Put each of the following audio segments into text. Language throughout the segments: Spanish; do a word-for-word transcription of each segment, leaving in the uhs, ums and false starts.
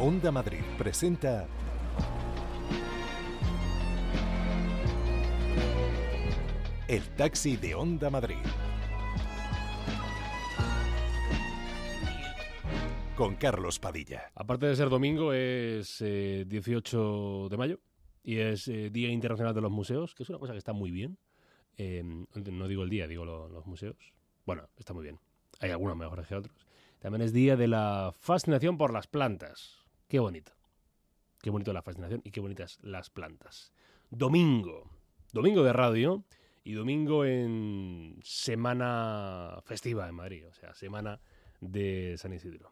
Onda Madrid presenta El Taxi de Onda Madrid. Con Carlos Padilla. Aparte de ser domingo, es eh, dieciocho de mayo y es eh, Día Internacional de los Museos, que es una cosa que está muy bien. Eh, no digo el día, digo lo, los museos. Bueno, está muy bien. Hay algunos mejores que otros. También es Día de la Fascinación por las Plantas. Qué bonito. Qué bonito la fascinación y qué bonitas las plantas. Domingo. Domingo de radio y domingo en semana festiva en Madrid. O sea, semana de San Isidro.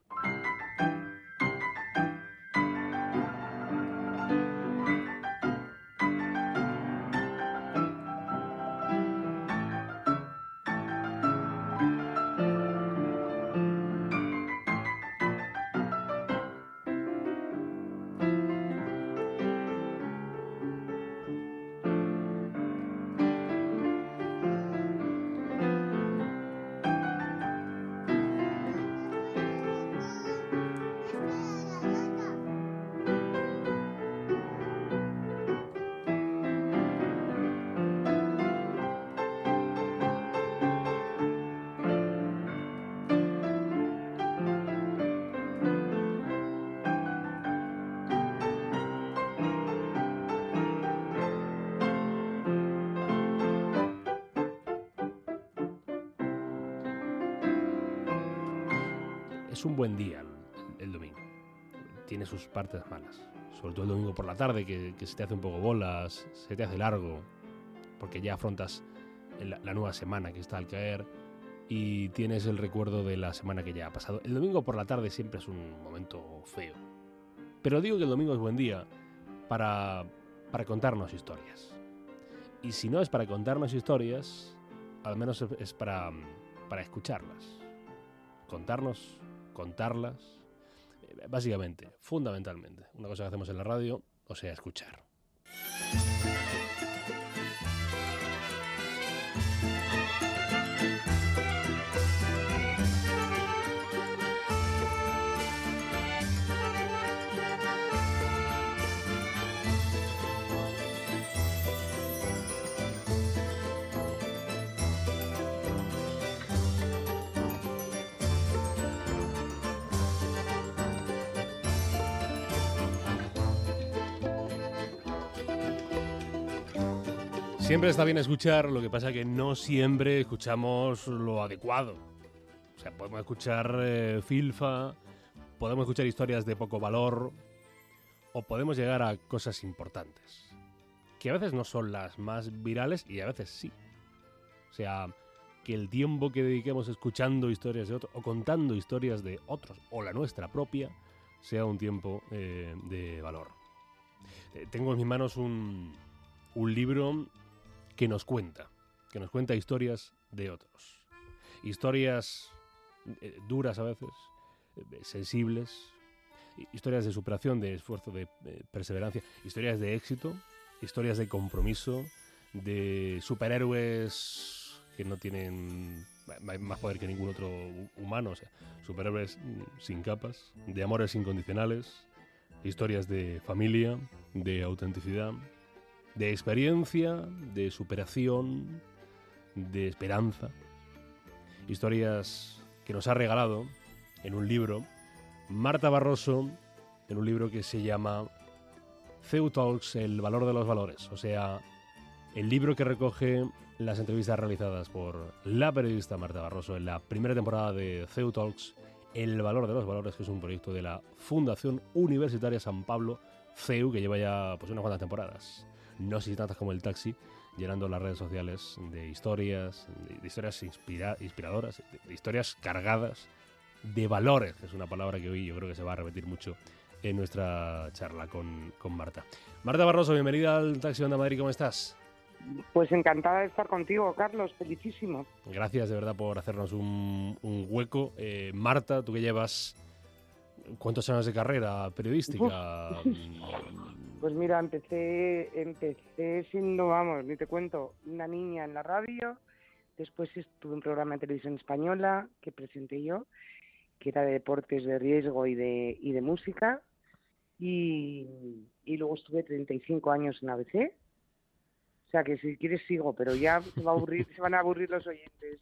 Es un buen día el, el domingo. Tiene sus partes malas. Sobre todo el domingo por la tarde, que, que se te hace un poco bolas, se te hace largo, porque ya afrontas la, la nueva semana que está al caer y tienes el recuerdo de la semana que ya ha pasado. El domingo por la tarde siempre es un momento feo. Pero digo que el domingo es buen día para, para contarnos historias. Y si no es para contarnos historias, al menos es para, para escucharlas. Contarnos... contarlas, básicamente, fundamentalmente, una cosa que hacemos en la radio, o sea, escuchar. Siempre está bien escuchar, lo que pasa es que no siempre escuchamos lo adecuado. O sea, podemos escuchar eh, filfa, podemos escuchar historias de poco valor, o podemos llegar a cosas importantes, que a veces no son las más virales y a veces sí. O sea, que el tiempo que dediquemos escuchando historias de otros, o contando historias de otros, o la nuestra propia, sea un tiempo eh, de valor. Eh, tengo en mis manos un, un libro... que nos cuenta, que nos cuenta historias de otros. Historias eh, duras a veces, eh, sensibles, historias de superación, de esfuerzo, de eh, perseverancia, historias de éxito, historias de compromiso, de superhéroes que no tienen más poder que ningún otro humano, o sea, superhéroes sin capas, de amores incondicionales, historias de familia, de autenticidad, de experiencia, de superación, de esperanza. Historias que nos ha regalado en un libro Marta Barroso, en un libro que se llama C E U Talks, el valor de los valores. O sea, el libro que recoge las entrevistas realizadas por la periodista Marta Barroso en la primera temporada de C E U Talks, el valor de los valores, que es un proyecto de la Fundación Universitaria San Pablo, C E U, que lleva ya pues unas cuantas temporadas. No sé si tantas como El Taxi, llenando las redes sociales de historias, de historias inspira, inspiradoras, de, de historias cargadas de valores, que es una palabra que hoy yo creo que se va a repetir mucho en nuestra charla con, con Marta. Marta Barroso, bienvenida al Taxi de Onda Madrid, ¿cómo estás? Pues encantada de estar contigo, Carlos, felicísimo. Gracias de verdad por hacernos un, un hueco. Eh, Marta, tú que llevas... ¿Cuántos años de carrera periodística? Pues mira, empecé empecé siendo, vamos, ni te cuento, una niña en la radio. Después estuve en un programa de televisión española que presenté yo, que era de deportes de riesgo y de y de música. y, y luego estuve treinta y cinco años en A B C. O sea que si quieres sigo, pero ya se, va a aburrir, se van a aburrir los oyentes.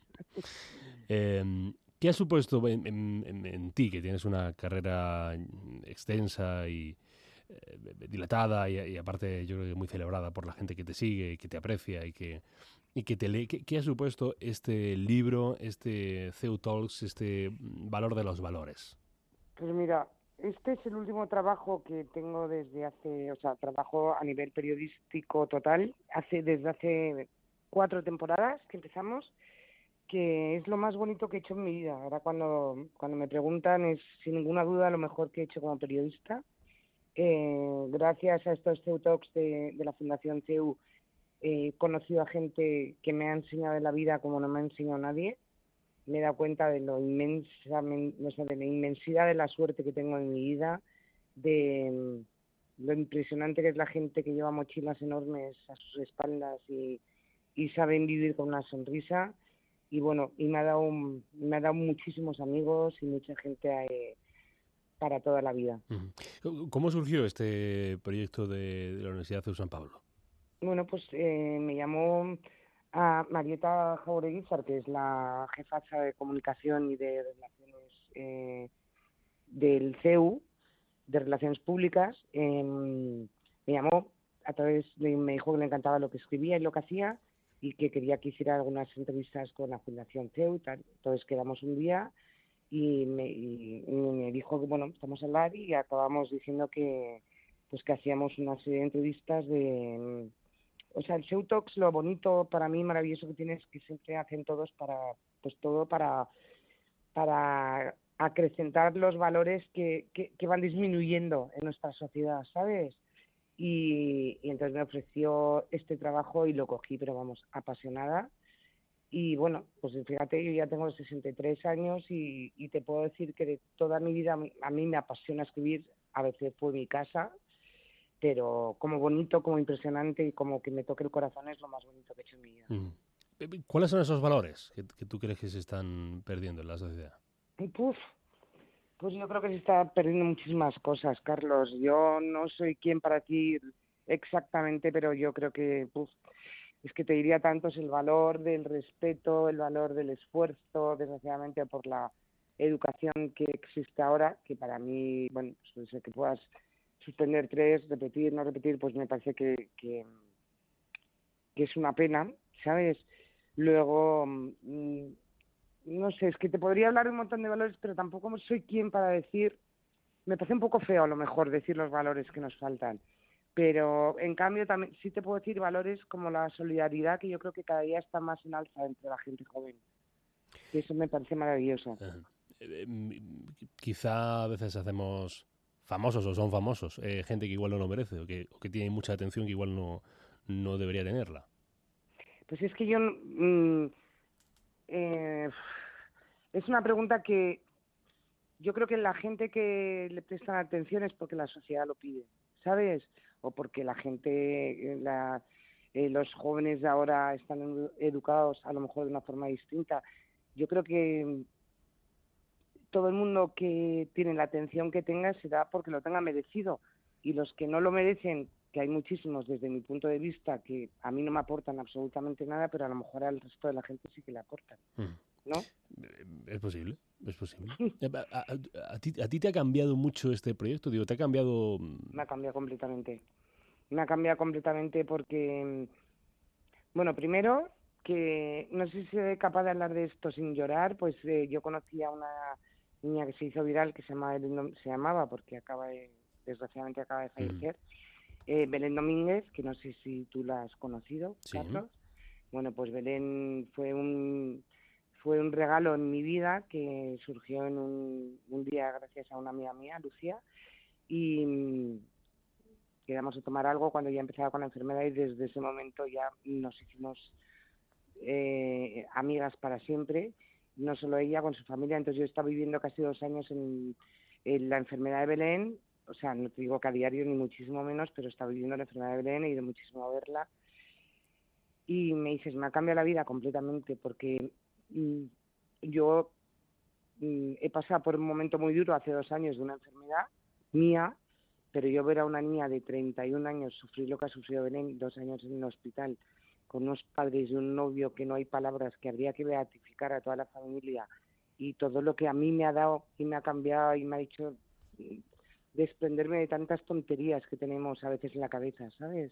Eh, ¿Qué ha supuesto en, en- en- en ti, que tienes una carrera extensa y eh, dilatada y, y aparte yo creo que muy celebrada por la gente que te sigue y que te aprecia y que, y que te lee? ¿Qué, qué ha supuesto este libro, este C E U Talks, este valor de los valores? Pues mira, este es el último trabajo que tengo desde hace, o sea, trabajo a nivel periodístico total, hace desde hace cuatro temporadas que empezamos, que es lo más bonito que he hecho en mi vida. Ahora cuando, cuando me preguntan es sin ninguna duda lo mejor que he hecho como periodista. Eh, gracias a estos C E U Talks de, de la Fundación C E U he conocido a gente que me ha enseñado en la vida como no me ha enseñado nadie. Me he dado cuenta de lo inmensa, o sea, de la inmensidad de la suerte que tengo en mi vida, de mm, lo impresionante que es la gente que lleva mochilas enormes a sus espaldas y, y saben vivir con una sonrisa. Y bueno, y me ha dado, un- me ha dado muchísimos amigos y mucha gente eh, para toda la vida. Ujú. ¿Cómo surgió este proyecto de, de la Universidad C E U San Pablo? Bueno, pues eh, me llamó a Marieta Jaureguizar, que es la jefaza de comunicación y de relaciones eh, del C E U, de Relaciones Públicas. Eh, me llamó a través de, me dijo que le encantaba lo que escribía y lo que hacía y que quería que hiciera algunas entrevistas con la Fundación C E U. Tal. Entonces quedamos un día y me, y, y me dijo que, bueno, estamos a hablar y acabamos diciendo que, pues que hacíamos una serie de entrevistas de... O sea, el Show Talks, lo bonito para mí, maravilloso que tiene es que siempre hacen todos para, pues todo para, para acrecentar los valores que, que, que van disminuyendo en nuestra sociedad, ¿sabes? Y, y entonces me ofreció este trabajo y lo cogí, pero vamos, apasionada. Y bueno, pues fíjate, yo ya tengo sesenta y tres años y, y te puedo decir que de toda mi vida a mí me apasiona escribir. A veces fue mi casa, pero como bonito, como impresionante y como que me toque el corazón es lo más bonito que he hecho en mi vida. Ujú. ¿Cuáles son esos valores que, que tú crees que se están perdiendo en la sociedad? Y puf, pues yo creo que se está perdiendo muchísimas cosas, Carlos. Yo no soy quien para ti exactamente, pero yo creo que puf, es que te diría tanto es el valor del respeto, el valor del esfuerzo, desgraciadamente por la educación que existe ahora, que para mí, bueno, pues que puedas suspender tres, repetir, no repetir, pues me parece que, que, que es una pena, ¿sabes? Luego, mmm, no sé, es que te podría hablar de un montón de valores, pero tampoco soy quien para decir, me parece un poco feo a lo mejor decir los valores que nos faltan. Pero en cambio también sí te puedo decir valores como la solidaridad, que yo creo que cada día está más en alza entre la gente joven. Y eso me parece maravilloso. Ajá. Eh, eh, quizá a veces hacemos famosos o son famosos, eh, gente que igual no lo merece o que, o que tiene mucha atención que igual no, no debería tenerla. Pues es que yo... mmm, eh, es una pregunta que yo creo que la gente que le presta atención es porque la sociedad lo pide, ¿sabes? O porque la gente, la, eh, los jóvenes de ahora están educados a lo mejor de una forma distinta. Yo creo que todo el mundo que tiene la atención que tenga será porque lo tenga merecido. Y los que no lo merecen, que hay muchísimos desde mi punto de vista, que a mí no me aportan absolutamente nada, pero a lo mejor al resto de la gente sí que le aportan, ¿no? Es posible, es posible. ¿A, a, a, ti, ¿A ti te ha cambiado mucho este proyecto? Digo, ¿te ha cambiado...? Me ha cambiado completamente. Me ha cambiado completamente porque, bueno, primero, que no sé si soy capaz de hablar de esto sin llorar, pues eh, yo conocí a una niña que se hizo viral, que se llamaba, se llamaba porque acaba de, desgraciadamente acaba de fallecer, mm. eh, Belén Domínguez, que no sé si tú la has conocido, sí. Carlos. Bueno, pues Belén fue un fue un regalo en mi vida que surgió en un, un día gracias a una amiga mía, Lucía, y quedamos a tomar algo cuando ya empezaba con la enfermedad y desde ese momento ya nos hicimos eh, amigas para siempre, no solo ella, con su familia. Entonces yo estaba viviendo casi dos años en, en la enfermedad de Belén, o sea, no te digo que a diario ni muchísimo menos, pero estaba viviendo la enfermedad de Belén, he ido muchísimo a verla y me dices, me ha cambiado la vida completamente porque mmm, yo mmm, he pasado por un momento muy duro hace dos años de una enfermedad mía pero yo ver a una niña de treinta y un años sufrir lo que ha sufrido Belén, dos años en un hospital, con unos padres y un novio que no hay palabras, que habría que beatificar a toda la familia, y todo lo que a mí me ha dado y me ha cambiado y me ha hecho desprenderme de tantas tonterías que tenemos a veces en la cabeza, ¿sabes?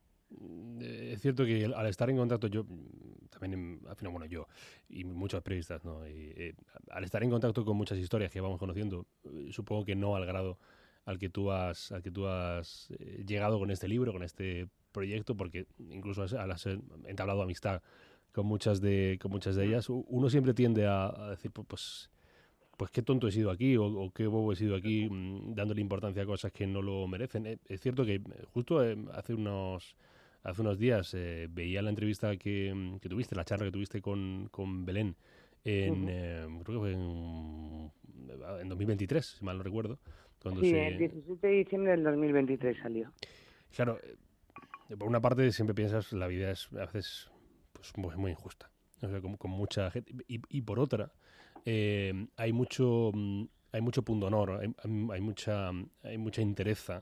Es cierto que al estar en contacto, yo también, al final, bueno, yo y muchos periodistas, ¿no? Y, eh, al estar en contacto con muchas historias que vamos conociendo, eh, supongo que no al grado al que tú has, al que tú has eh, llegado con este libro, con este proyecto, porque incluso al haber entablado amistad con muchas de, con muchas de ellas, uno siempre tiende a, a decir, pues, pues qué tonto he sido aquí o, o qué bobo he sido aquí, mmm, dándole importancia a cosas que no lo merecen. Eh, es cierto que justo eh, hace unos Hace unos días eh, veía la entrevista que, que tuviste, la charla que tuviste con, con Belén, en, uh-huh. eh, creo que fue en, en dos mil veintitrés, si mal no recuerdo. Cuando sí, se... el diecisiete de diciembre del dos mil veintitrés salió. Claro, eh, por una parte siempre piensas la vida es a veces pues, muy, muy injusta, o sea, con, con mucha gente. Y, y por otra, eh, hay mucho hay mucho pundonor, hay, hay, mucha, hay mucha entereza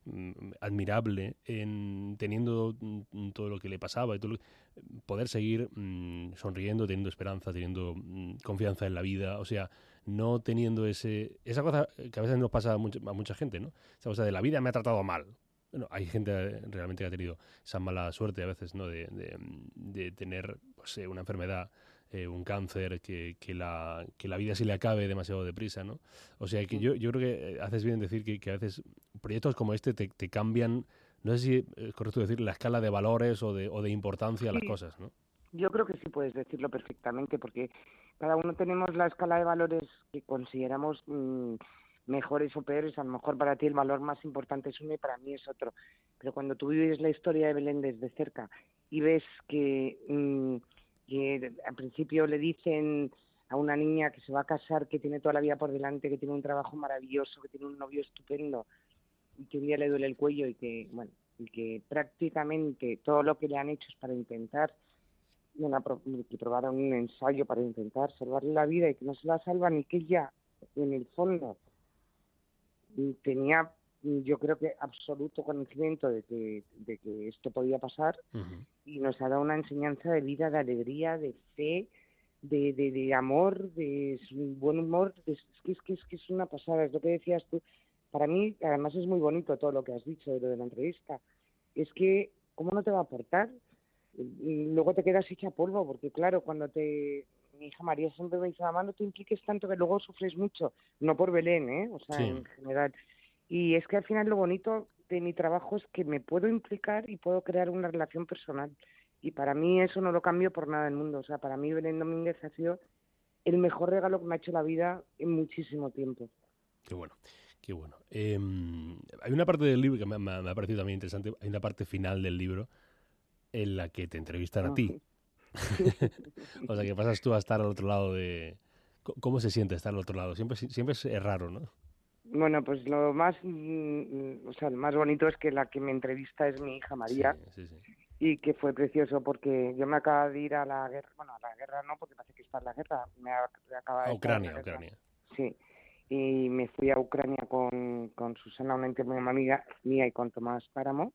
admirable en teniendo todo lo que le pasaba y todo lo, poder seguir mmm, sonriendo, teniendo esperanza, teniendo mmm, confianza en la vida, o sea, no teniendo ese esa cosa que a veces nos pasa a mucha, a mucha gente, ¿no? Esa cosa de la vida me ha tratado mal. Bueno, hay gente realmente que ha tenido esa mala suerte a veces, ¿no? De, de, de tener, pues, una enfermedad, eh, un cáncer, que, que, la, que la vida se le acabe demasiado deprisa, ¿no? O sea, que yo, yo creo que haces bien en decir que, que a veces proyectos como este te, te cambian, no sé si es correcto decir, la escala de valores o de, o de importancia a las sí, cosas, ¿no? Yo creo que sí puedes decirlo perfectamente, porque cada uno tenemos la escala de valores que consideramos mmm, mejores o peores. A lo mejor para ti el valor más importante es uno y para mí es otro. Pero cuando tú vives la historia de Belén desde cerca y ves que, mmm, que al principio le dicen a una niña que se va a casar, que tiene toda la vida por delante, que tiene un trabajo maravilloso, que tiene un novio estupendo, y que un día le duele el cuello y que, bueno, y que prácticamente todo lo que le han hecho es para intentar, una, que probaron un ensayo para intentar salvarle la vida y que no se la salvan, y que ella, en el fondo, tenía, yo creo que absoluto conocimiento de que, de que esto podía pasar, uh-huh. y nos ha dado una enseñanza de vida, de alegría, de fe, de, de, de amor, de buen humor. De, es, que, es, que, es que es una pasada, es lo que decías tú. Para mí, además, es muy bonito todo lo que has dicho de lo de la entrevista. Es que, ¿cómo no te va a aportar? Y luego te quedas hecha polvo, porque claro, cuando te... Mi hija María siempre me dice, mamá, no te impliques tanto que luego sufres mucho. No por Belén, ¿eh? O sea, sí. En general. Y es que al final lo bonito de mi trabajo es que me puedo implicar y puedo crear una relación personal. Y para mí eso no lo cambio por nada del mundo. O sea, para mí Belén Domínguez ha sido el mejor regalo que me ha hecho la vida en muchísimo tiempo. Qué bueno. Qué bueno. Eh, hay una parte del libro que me, me ha parecido también interesante. Hay una parte final del libro en la que te entrevistan a ti. O sea, que pasas tú a estar al otro lado de... ¿Cómo se siente estar al otro lado? Siempre, siempre es raro, ¿no? Bueno, pues lo más, o sea, lo más bonito es que la que me entrevista es mi hija María. Sí, sí, sí. Y que fue precioso porque yo me acabo de ir a la guerra, bueno, a la guerra no, porque parece que está en la guerra. Me acaba de a Ucrania, a Ucrania. Sí. Y me fui a Ucrania con, con Susana, una muy amiga mía, y con Tomás Páramo,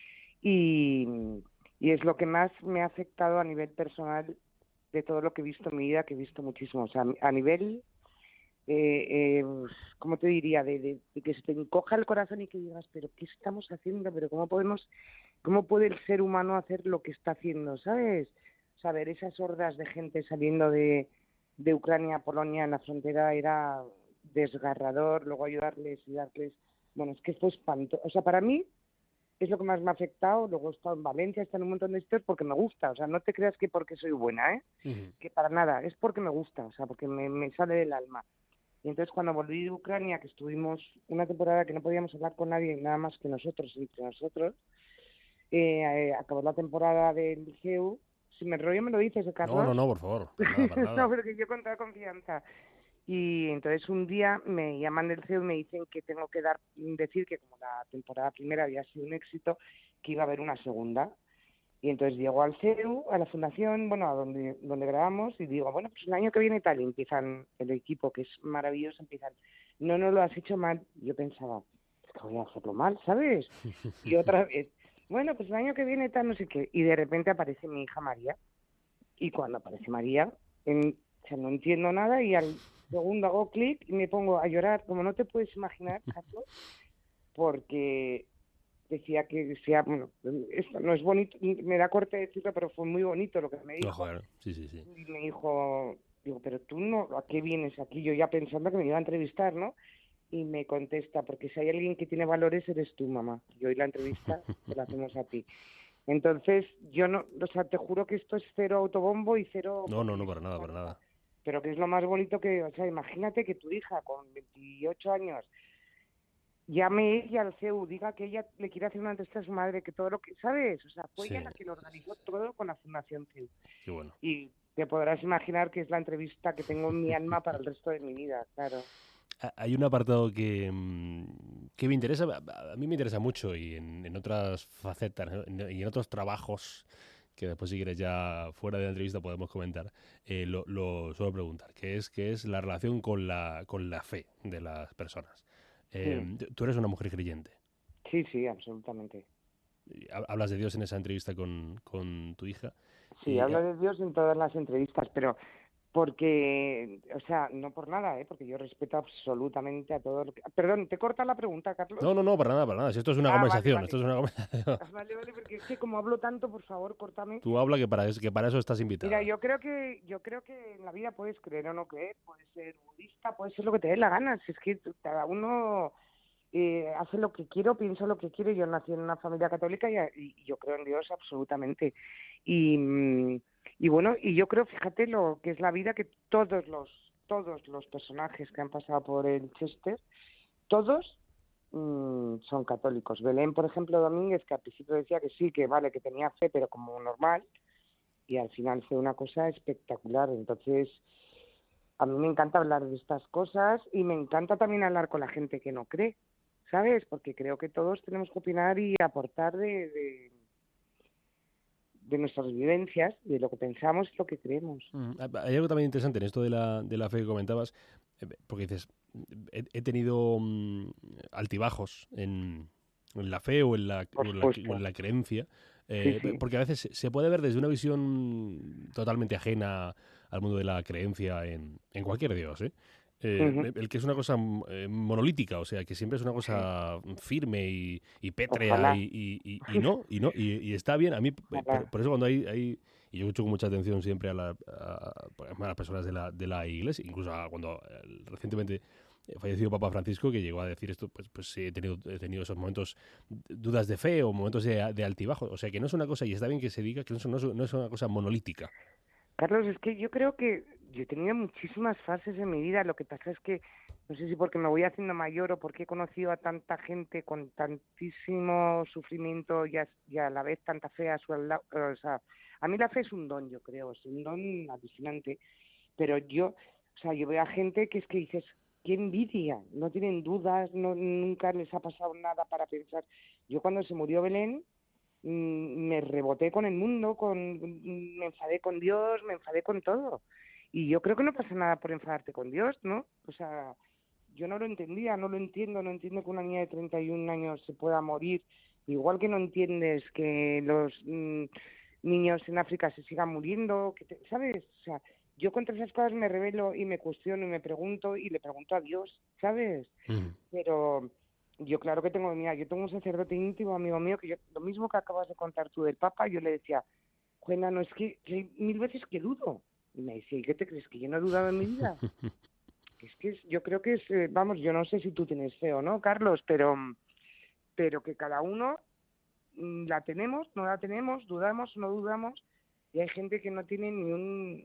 y, y es lo que más me ha afectado a nivel personal de todo lo que he visto en mi vida, que he visto muchísimo. O sea, a nivel, eh, eh, ¿cómo te diría? De, de, de que se te encoja el corazón y que digas, pero ¿qué estamos haciendo? ¿Pero cómo podemos, cómo puede el ser humano hacer lo que está haciendo? ¿Sabes? Saber esas hordas de gente saliendo de, de Ucrania a Polonia en la frontera era desgarrador, luego ayudarles y darles, bueno, es que fue espantoso. O sea, para mí es lo que más me ha afectado. Luego he estado en Valencia, he estado en un montón de sitios porque me gusta. O sea, no te creas que porque soy buena, ¿eh? Uh-huh. Que para nada, es porque me gusta, o sea, porque me, me sale del alma. Y entonces cuando volví de Ucrania, que estuvimos una temporada que no podíamos hablar con nadie, nada más que nosotros, entre nosotros, eh, eh, acabó la temporada del liceo. Si me enrollo me lo dices, ¿eh, Carlos? No, no, no, por favor. Para nada, para nada. No, pero que yo con toda confianza. Y entonces un día me llaman del C E U y me dicen que tengo que dar decir que como la temporada primera había sido un éxito, que iba a haber una segunda. Y entonces llego al C E U, a la fundación, bueno, a donde donde grabamos, y digo, bueno, pues el año que viene tal, y empiezan el equipo, que es maravilloso, empiezan, no, no lo has hecho mal. Yo pensaba, es que voy a hacerlo mal, ¿sabes? Y otra vez, bueno, pues el año que viene tal, no sé qué. Y de repente aparece mi hija María. Y cuando aparece María, en, o sea, no entiendo nada y al segundo hago clic y me pongo a llorar, como no te puedes imaginar, Carlos, porque decía que sea, bueno, esto no es bonito, me da corte decirlo, pero fue muy bonito lo que me dijo. No, joder, sí, sí, sí. Y me dijo, digo, pero tú no, ¿a qué vienes aquí? Yo ya pensando que me iba a entrevistar, ¿no? Y me contesta, porque si hay alguien que tiene valores eres tú, mamá. Y hoy la entrevista te la hacemos a ti. Entonces, yo no, o sea, te juro que esto es cero autobombo y cero... No, no, no, para nada, para nada. Pero que es lo más bonito que, o sea, imagínate que tu hija con veintiocho años llame ella al C E U, diga que ella le quiere hacer una entrevista a su madre, que todo lo que, ¿sabes? O sea, fue Sí. ella la que lo organizó todo con la Fundación C E U. Qué bueno. Y te podrás imaginar que es la entrevista que tengo en mi alma para el resto de mi vida, claro. Hay un apartado que, que me interesa, a mí me interesa mucho y en, en otras facetas y en otros trabajos que después si quieres ya fuera de la entrevista podemos comentar, eh, lo, lo suelo preguntar, que es, que es la relación con la, con la fe de las personas. Eh, Sí. Tú eres una mujer creyente. Sí, sí, absolutamente. Hablas de Dios en esa entrevista con, con tu hija. Sí, y, hablo de Dios en todas las entrevistas, pero porque, o sea, no por nada, ¿eh? Porque yo respeto absolutamente a todo lo que... Perdón, ¿te corta la pregunta, Carlos? No, no, no, para nada, para nada. Si esto es una Ah, conversación, vale, vale. esto es una conversación. Vale, vale, porque es que como hablo tanto, por favor, córtame. Tú habla que para, que para eso estás invitada. Mira, yo creo que yo creo que en la vida puedes creer o no creer, puedes ser budista, puedes ser lo que te dé la gana. Si es que cada uno eh, hace lo que quiere, piensa lo que quiere. Yo nací en una familia católica y, y yo creo en Dios absolutamente. Y, y bueno, y yo creo, fíjate lo que es la vida, que todos los todos los personajes que han pasado por el Chester, todos mmm, son católicos. Belén, por ejemplo, Domínguez, que al principio decía que sí, que vale, que tenía fe, pero como normal, y al final fue una cosa espectacular. Entonces, a mí me encanta hablar de estas cosas y me encanta también hablar con la gente que no cree, ¿sabes? Porque creo que todos tenemos que opinar y aportar de, de, de nuestras vivencias, de lo que pensamos y lo que creemos. Mm, hay algo también interesante en esto de la, de la fe que comentabas, porque dices, he, he tenido um, altibajos en, en la fe o en la, o en la, o en la creencia, eh, sí, sí. Porque a veces se puede ver desde una visión totalmente ajena al mundo de la creencia en, en cualquier dios, ¿eh? Eh, uh-huh. El que es una cosa eh, monolítica, o sea, que siempre es una cosa firme y, y pétrea y, y, y, y no, y no, y, y está bien. A mí, por, por eso cuando hay, hay, y yo escucho con mucha atención siempre a, la, a, a las personas de la, de la iglesia, incluso a cuando eh, recientemente falleció Papa Francisco, que llegó a decir esto, pues, pues sí, he tenido, he tenido esos momentos, dudas de fe o momentos de, de altibajo, o sea, que no es una cosa, y está bien que se diga que no es, no es una cosa monolítica. Carlos, es que yo creo que yo he tenido muchísimas fases en mi vida. Lo que pasa es que, no sé si porque me voy haciendo mayor o porque he conocido a tanta gente con tantísimo sufrimiento y a, y a la vez tanta fe a su lado. O sea, a mí la fe es un don, yo creo, es un don alucinante. Pero yo, o sea, yo veo a gente que es que dices, qué envidia, no tienen dudas, no, nunca les ha pasado nada para pensar. Yo cuando se murió Belén, me reboté con el mundo, con, me enfadé con Dios, me enfadé con todo. Y yo creo que no pasa nada por enfadarte con Dios, ¿no? O sea, yo no lo entendía, no lo entiendo, no entiendo que una niña de treinta y un años se pueda morir, igual que no entiendes que los mmm, niños en África se sigan muriendo, que te, ¿sabes? O sea, yo contra esas cosas me rebelo y me cuestiono y me pregunto y le pregunto a Dios, ¿sabes? Mm. Pero yo claro que tengo, mira, yo tengo un sacerdote íntimo, amigo mío, que yo, lo mismo que acabas de contar tú del Papa, yo le decía, Juana, no es que, que hay mil veces que dudo. Y me decía, ¿y qué te crees? ¿Que yo no he dudado en mi vida? Es que es, yo creo que es, eh, vamos, yo no sé si tú tienes fe o no, Carlos, pero, pero que cada uno mmm, la tenemos, no la tenemos, dudamos, no dudamos, y hay gente que no tiene ni un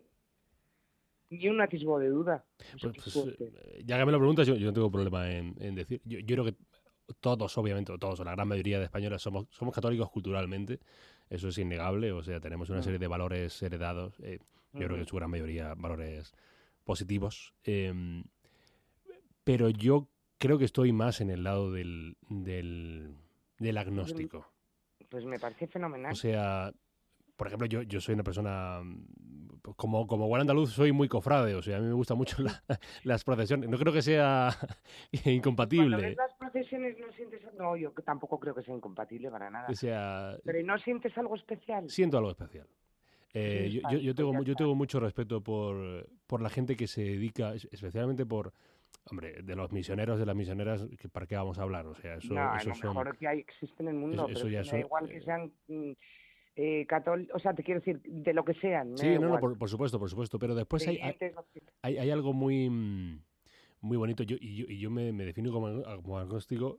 ni un atisbo de duda. Pues, pues, ya que me lo preguntas, yo, yo no tengo problema en, en decir. Yo, yo creo que todos, obviamente, todos, la gran mayoría de españoles somos, somos católicos culturalmente, eso es innegable, o sea, tenemos una serie de valores heredados, eh, yo uh-huh. creo que en su gran mayoría valores positivos, eh, pero yo creo que estoy más en el lado del, del, del agnóstico. Pues me parece fenomenal. O sea, por ejemplo, yo, yo soy una persona, pues, como, como buen andaluz, soy muy cofrade, o sea, a mí me gustan mucho la, las procesiones. No creo que sea incompatible. Cuando ves las procesiones no sientes... No, yo tampoco creo que sea incompatible para nada. O sea, Pero ¿no sientes algo especial? siento algo especial. Eh, Sí, yo, vale, yo, yo, pues tengo, ya mu- yo está. tengo mucho respeto por, por la gente que se dedica, es- especialmente por, hombre, de los misioneros, de las misioneras, que ¿para qué vamos a hablar? O sea, eso, No, es eso lo son, mejor que hay, existe en el mundo, eso, pero eso es ya que me da son... igual que eh, sean mm, eh, católicos, o sea, te quiero decir, de lo que sean, me da sí, no, no, igual. por, por supuesto, por supuesto, pero después hay, hay, Creyentes, lo que- hay, hay algo muy... mm, muy bonito. Yo, y yo, y yo me, me defino como, ag- como agnóstico,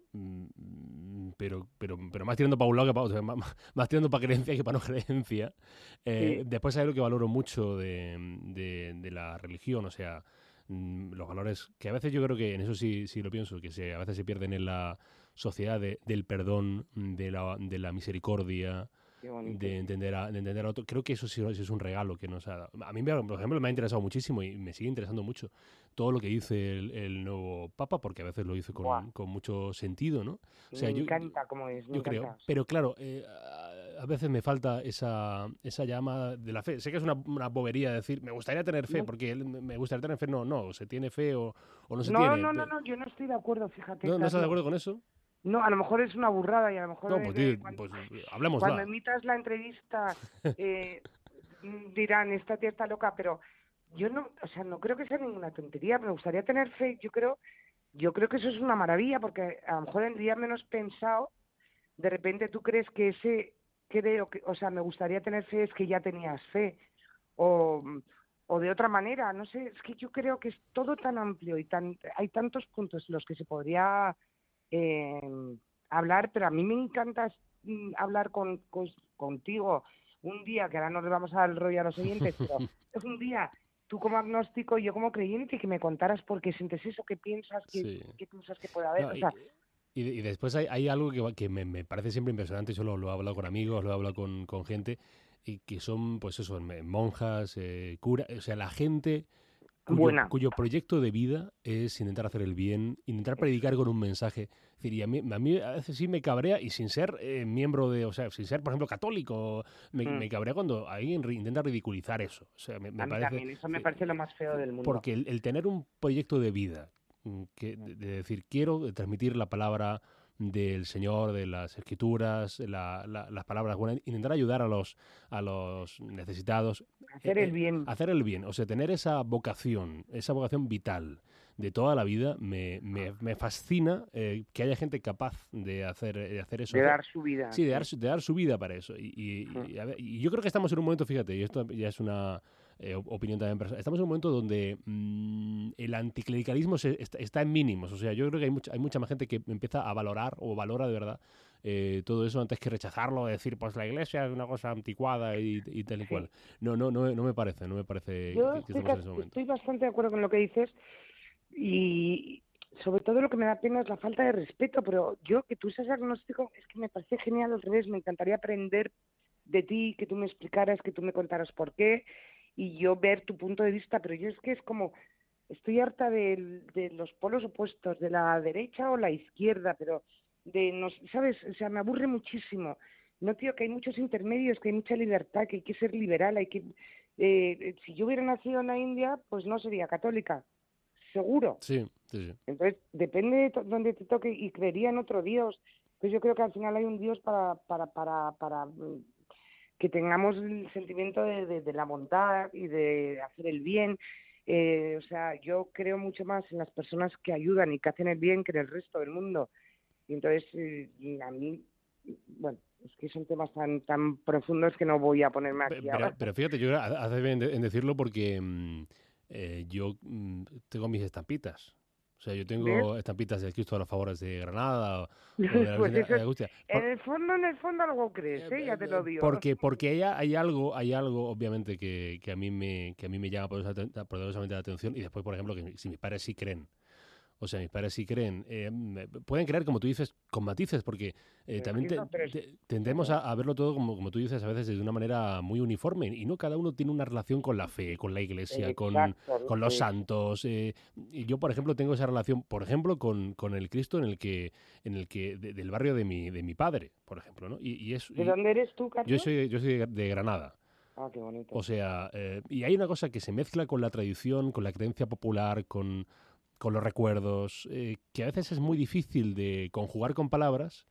mm, pero, pero, pero más tirando para un lado que para otro, más, más tirando para creencia que para no creencia. Eh, Sí, después hay algo que valoro mucho de, de, de la religión, o sea, mm, los valores que a veces yo creo que en eso sí, sí lo pienso, que se, a veces se pierden en la sociedad de- del perdón, de la, de la misericordia, qué bonito. de entender a, de entender a otro. Creo que eso sí, sí es un regalo que nos ha dado. A mí, me ha- por ejemplo, me ha interesado muchísimo y me sigue interesando mucho todo lo que dice el, el nuevo Papa, porque a veces lo dice Buah, con, con mucho sentido, ¿no? O sea, me yo, yo, encanta cómo es, me yo creo. encanta. Pero claro, eh, a a veces me falta esa, esa llama de la fe. Sé que es una, una bobería decir, me gustaría tener fe, No, porque el- me gustaría tener fe. No, no, se tiene fe o, o no se no, tiene. no, no, Pe- no, yo no estoy de acuerdo, fíjate, ¿No, ¿No estás de Carlos. acuerdo con eso? No, a lo mejor es una burrada y a lo mejor No, eh, pues, eh, di- cuando, pues cuando hablemosla. emitas la entrevista eh, dirán, esta tía está loca, pero yo no, o sea, no creo que sea ninguna tontería, me gustaría tener fe, yo creo, yo creo que eso es una maravilla, porque a lo mejor el día menos pensado, de repente tú crees que ese, creo que, o sea, me gustaría tener fe es que ya tenías fe, o, o de otra manera, no sé, es que yo creo que es todo tan amplio y tan, hay tantos puntos en los que se podría eh, hablar, pero a mí me encanta mm, hablar con, con- contigo un día, que ahora no le vamos a dar el rollo a los oyentes, pero es un día, tú como agnóstico y yo como creyente, que me contaras por qué sientes eso, qué piensas, qué, Sí. qué piensas que puede haber, No, o y, sea, y, y después hay, hay algo que, va- que me, me parece siempre impresionante, yo lo, lo he hablado con amigos, lo he hablado con, con gente, y que son, pues eso, me- monjas, eh, curas, o sea, la gente cuyo, buena. cuyo proyecto de vida es intentar hacer el bien, intentar predicar con un mensaje. Es decir, y a mí, a mí a veces sí me cabrea, y sin ser eh, miembro de, o sea, sin ser, por ejemplo, católico, me, Mm. me cabrea cuando alguien ri- intenta ridiculizar eso. O sea, me, me A mí parece... también, eso me eh, parece lo más feo del mundo. Porque el, el tener un proyecto de vida, mm, que, de, de decir, quiero transmitir la palabra del Señor, de las Escrituras, la- la- las palabras buenas, intentar ayudar a los, a los necesitados, Hacer eh, el eh, bien. hacer el bien, o sea, tener esa vocación, esa vocación vital de toda la vida, me, me, me fascina eh, que haya gente capaz de hacer, de hacer eso. De hacer- dar su vida. Sí, de dar, su- de dar su vida para eso. Y, y- Mm. y, a ver, y yo creo que estamos en un momento, fíjate, y esto ya es una eh, op- opinión también personal, estamos en un momento donde mm, el anticlericalismo se- está, está en mínimos. O sea, yo creo que hay mucha, hay mucha más gente que empieza a valorar o valora de verdad eh, todo eso antes que rechazarlo, decir, pues la iglesia es una cosa anticuada y, y tal y Sí. cual. No, no, no, no me parece, no me parece Yo que, que estoy, estemos en ca- ese momento. estoy bastante de acuerdo con lo que dices y sobre todo lo que me da pena es la falta de respeto, pero yo que tú seas agnóstico es que me parece genial, al revés, me encantaría aprender de ti, que tú me explicaras, que tú me contaras por qué y yo ver tu punto de vista, pero yo es que es como, estoy harta del- de, los polos opuestos, de la derecha o la izquierda, pero de, no, ¿sabes? O sea, me aburre muchísimo. No, tío, que hay muchos intermedios, que hay mucha libertad, que hay que ser liberal, hay que... eh, si yo hubiera nacido en la India, pues no sería católica, seguro. Sí, sí, sí. Entonces, depende de to- donde te toque y creería en otro Dios. Pues yo creo que al final hay un Dios para, para, para, para mm, que tengamos el sentimiento de, de, de la bondad y de hacer el bien. Eh, o sea, yo creo mucho más en las personas que ayudan y que hacen el bien que en el resto del mundo. Y entonces, eh, y a mí, bueno, es que son temas tan tan profundos que no voy a ponerme Pe- aquí Pero, ahora. pero fíjate, yo creo que hace bien en decirlo porque mm, eh, yo mm, tengo mis estampitas. O sea, yo ¿Ves? tengo estampitas del Cristo de los Favores de Granada o, o de la Pues Virgen eso de es, Angustia. en Por- el fondo, en el fondo algo crees, eh, ¿eh? Ya te eh, lo digo. porque porque hay, hay algo, hay algo obviamente que, que a mí me que a mí me llama poderosa- poderosamente la atención y después, por ejemplo, que si mis padres sí creen. O sea, mis padres sí creen. Eh, pueden creer, como tú dices, con matices, porque eh, también te, te, tendemos a, a verlo todo, como, como tú dices, a veces de una manera muy uniforme. Y no cada uno tiene una relación con la fe, con la iglesia, con, con los santos. Eh, y yo, por ejemplo, tengo esa relación, por ejemplo, con, con el Cristo en el que, en el que de, del barrio de mi, de mi padre, por ejemplo, ¿no? Y, y es, ¿De y, dónde eres tú, Carlos? Yo soy, yo soy de Granada. Ah, qué bonito. O sea, eh, y hay una cosa que se mezcla con la tradición, con la creencia popular, con, con los recuerdos, eh, que a veces es muy difícil de conjugar con palabras,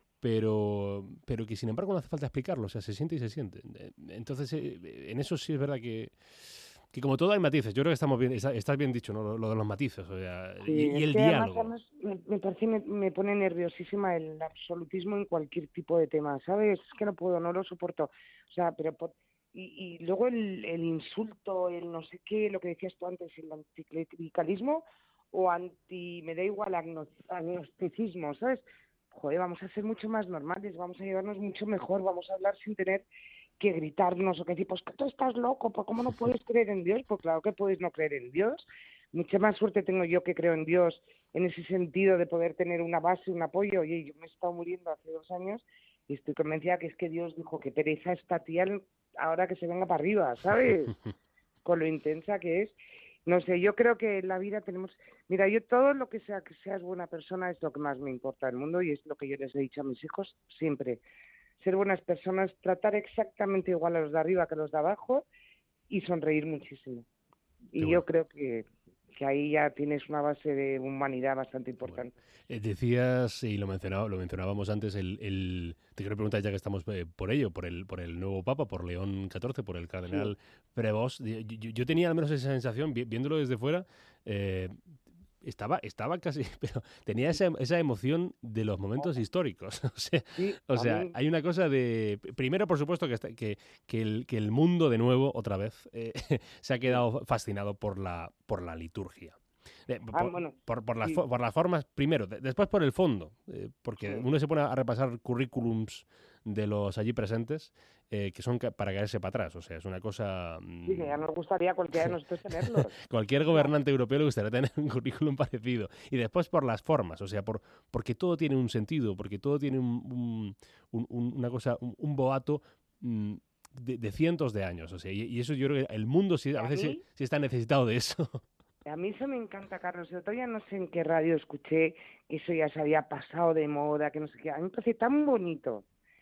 pero, pero que sin embargo no hace falta explicarlo, o sea, se siente y se siente. Entonces, eh, en eso sí es verdad que, que como todo hay matices. Yo creo que estamos bien, está, estás bien dicho, ¿no? Lo, lo de los matices, o sea, sí, y, y el que diálogo. Además, además, me, me parece, me, me pone nerviosísima el absolutismo en cualquier tipo de tema, ¿sabes? Es que no puedo, no lo soporto. O sea, pero... Por, Y, y luego el, el insulto, el no sé qué, lo que decías tú antes, el anticlericalismo o anti, me da igual, agnosticismo, ¿sabes? Joder, vamos a ser mucho más normales, vamos a llevarnos mucho mejor, vamos a hablar sin tener que gritarnos o que decir, pues que tú estás loco, pues ¿cómo no puedes creer en Dios? Pues claro que puedes no creer en Dios. Mucha más suerte tengo yo que creo en Dios en ese sentido de poder tener una base, un apoyo. Oye, yo me he estado muriendo hace dos años y estoy convencida que es que Dios dijo que pereza esta tía ahora que se venga para arriba, ¿sabes? Con lo intensa que es. No sé, yo creo que en la vida tenemos... Mira, yo todo lo que sea que seas buena persona es lo que más me importa del mundo y es lo que yo les he dicho a mis hijos siempre. Ser buenas personas, tratar exactamente igual a los de arriba que a los de abajo y sonreír muchísimo. Y bueno. yo creo que, que ahí ya tienes una base de humanidad bastante importante. Bueno. Eh, decías, y lo mencionaba, lo mencionábamos antes, el, el te quiero preguntar ya que estamos eh, por ello, por el, por el nuevo Papa, por León catorce, por el cardenal sí. Prevost. Yo, yo, yo tenía al menos esa sensación, vi, viéndolo desde fuera, eh, estaba, estaba casi, pero tenía esa, esa emoción de los momentos oh. históricos. O sea, sí, o sea mí... hay una cosa de... Primero, por supuesto, que, está, que, que, el, que el mundo de nuevo, otra vez, eh, se ha quedado fascinado por la, por la liturgia. Eh, por, ah, bueno, por, por, las, sí. por las formas, primero, de, después por el fondo, eh, porque sí. uno se pone a repasar currículums de los allí presentes eh, que son ca para caerse para atrás, o sea, es una cosa... Sí, que ya nos gustaría cualquiera de nosotros tenerlos. Cualquier gobernante europeo le gustaría tener un currículum parecido. Y después por las formas, o sea, por, porque todo tiene un sentido, porque todo tiene un, un, un, una cosa, un, un boato... Mm, de, de cientos de años, o sea, y, y eso yo creo que el mundo sí, a veces sí, sí está necesitado de eso. A mí eso me encanta, Carlos. Yo todavía no sé en qué radio escuché que eso ya se había pasado de moda, que no sé qué. A mí me parece tan bonito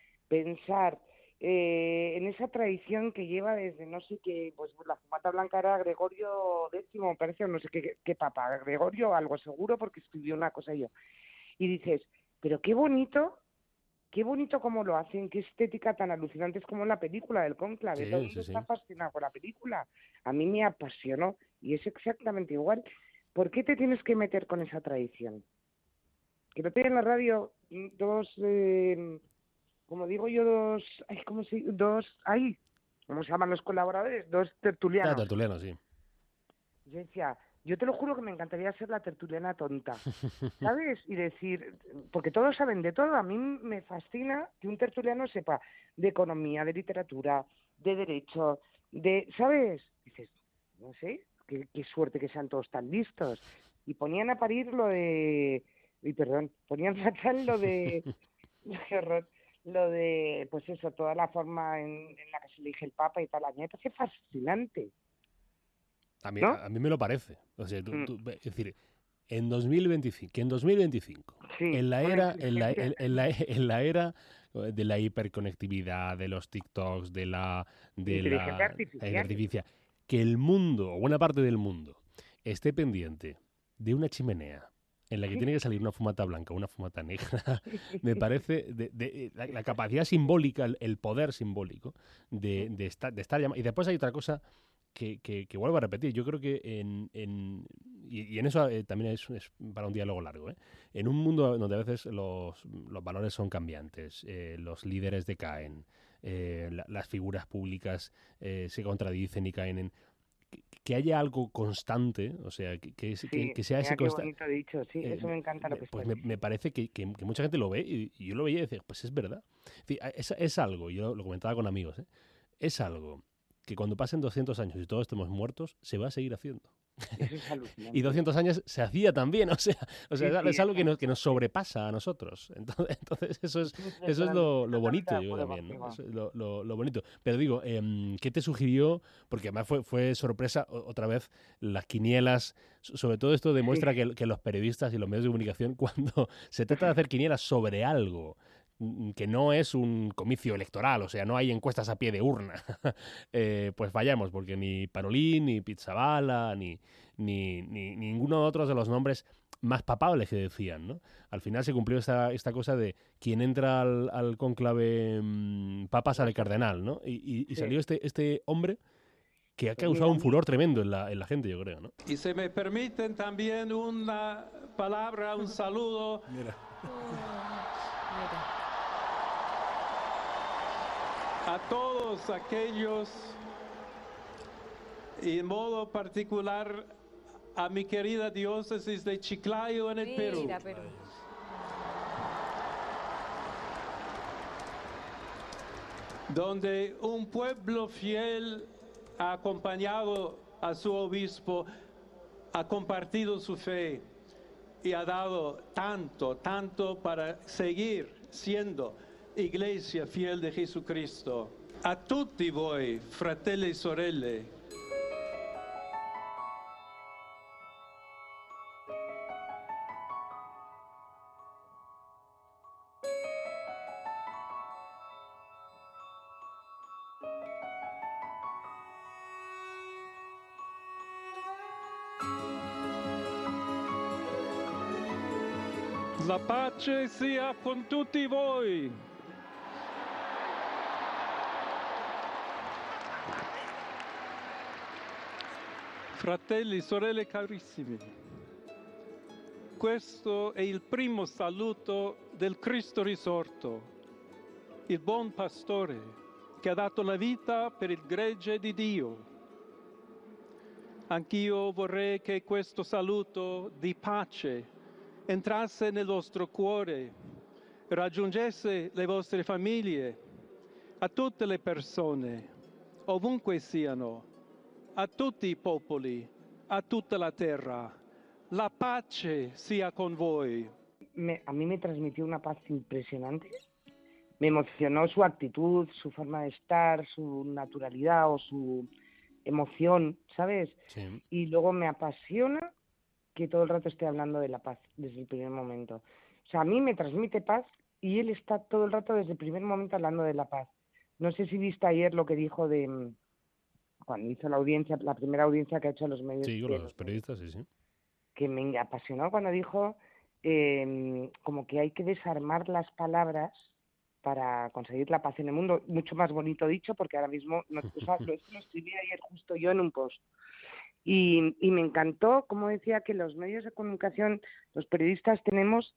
pensar eh, en esa tradición que lleva desde no sé qué, pues la fumata blanca era Gregorio décimo, me parece, o no sé qué, qué papa, Gregorio, algo seguro, porque escribió una cosa yo. Y dices, pero qué bonito, qué bonito cómo lo hacen, qué estética tan alucinante, es como en la película del Cónclave. Sí, todo el mundo sí, está sí. fascinado con la película. A mí me apasionó. Y es exactamente igual. ¿Por qué te tienes que meter con esa tradición? Que no te en la radio dos, eh, como digo yo, dos, ay, ¿cómo se, dos, ay, ¿cómo se llaman los colaboradores? Dos tertulianos. Ah, tertulianos, sí. Yo decía, yo te lo juro que me encantaría ser la tertuliana tonta, ¿sabes? Y decir, porque todos saben de todo. A mí me fascina que un tertuliano sepa de economía, de literatura, de derecho, de, ¿sabes? Dices, no sé. Qué, qué suerte que sean todos tan listos. Y ponían a parir lo de... Y perdón, ponían fatal lo de... qué horror, lo de, pues eso, toda la forma en, en la que se elige el Papa y tal. A mí me parece fascinante. A mí, ¿no? a, a mí me lo parece. O sea, tú, mm. tú, es decir, en dos mil veinticinco, que en dos mil veinticinco, sí, en la era, en la, en, en la, en la era de la hiperconectividad, de los TikToks, de la, de la, artificial. artificial, que el mundo, o buena parte del mundo, esté pendiente de una chimenea en la que tiene que salir una fumata blanca o una fumata negra, me parece de, de, la, la capacidad simbólica, el, el poder simbólico de, de, estar, de estar llamado. Y después hay otra cosa que, que, que vuelvo a repetir. Yo creo que en, en y, y en eso eh, también es, es para un diálogo largo, ¿eh? En un mundo donde a veces los, los valores son cambiantes, eh, los líderes decaen, eh, la, las figuras públicas eh, se contradicen y caen en... Que, que haya algo constante, o sea, que, que, sí, que, que sea ese constante... bonito dicho, sí, eh, eso me encanta lo que Pues me, me parece que, que, que mucha gente lo ve y, y yo lo veía y decía, pues es verdad. Es, es algo, yo lo comentaba con amigos, ¿eh? Es algo que cuando pasen doscientos años y todos estemos muertos, se va a seguir haciendo. Eso es alucinante. Y doscientos años se hacía también, o sea, o sea Sí, es sí, algo que nos, que nos sí. sobrepasa a nosotros. Entonces, entonces eso es eso es lo, lo bonito, yo creo, Totalmente de también, ¿no? acuerdo Eso es lo, lo- lo bonito. Pero digo, em, ¿qué te sugirió? Porque además fue, fue sorpresa, o- otra vez, las quinielas, so- sobre todo esto demuestra Sí. que, que los periodistas y los medios de comunicación, cuando se trata de hacer quinielas sobre algo, mm, que no es un comicio electoral, o sea, no hay encuestas a pie de urna, eh, pues fallamos, porque ni Parolín, ni Pizzabala, ni, ni, ni ninguno de otros de los nombres más papables que decían, ¿no? Al final se cumplió esta, esta cosa de quien entra al, al cónclave mmm, papa sale cardenal, ¿no? Y, y- y Sí. salió este, este hombre que ha Pues causado mira, un a mí- furor tremendo en la, en la gente, yo creo, ¿no? Y si me permiten también una palabra, un saludo Mira. a todos aquellos, y en modo particular a mi querida diócesis de Chiclayo en el Perú, Mira, Perú. donde un pueblo fiel ha acompañado a su obispo, ha compartido su fe y ha dado tanto, tanto para seguir siendo iglesia fiel de Jesucristo. A tutti voi, fratelli e sorelle, la pace sia con tutti voi. Fratelli, sorelle carissimi, questo è il primo saluto del Cristo risorto, il buon pastore che ha dato la vita per il gregge di Dio. Anch'io vorrei che questo saluto di pace entrasse nel vostro cuore, raggiungesse le vostre famiglie, a tutte le persone, ovunque siano, a tutti i popoli, a tutta la terra. La pace sia con voi. me- a mí me transmitió una paz impresionante. Me emocionó su actitud, su forma de estar, su naturalidad o su emoción, ¿sabes? Sí. Y luego me apasiona que todo el rato esté hablando de la paz desde el primer momento. O sea, a mí me transmite paz y él está todo el rato desde el primer momento hablando de la paz. No sé si viste ayer lo que dijo de mm, cuando hizo la audiencia, la primera audiencia que ha hecho a los medios. Sí, con de los los medios, periodistas, sí, sí. que me apasionó cuando dijo eh, como que hay que desarmar las palabras para conseguir la paz en el mundo. Mucho más bonito dicho, porque ahora mismo no, o sea, lo, lo escribí ayer justo yo en un post. Y, y me encantó, como decía, que los medios de comunicación, los periodistas, tenemos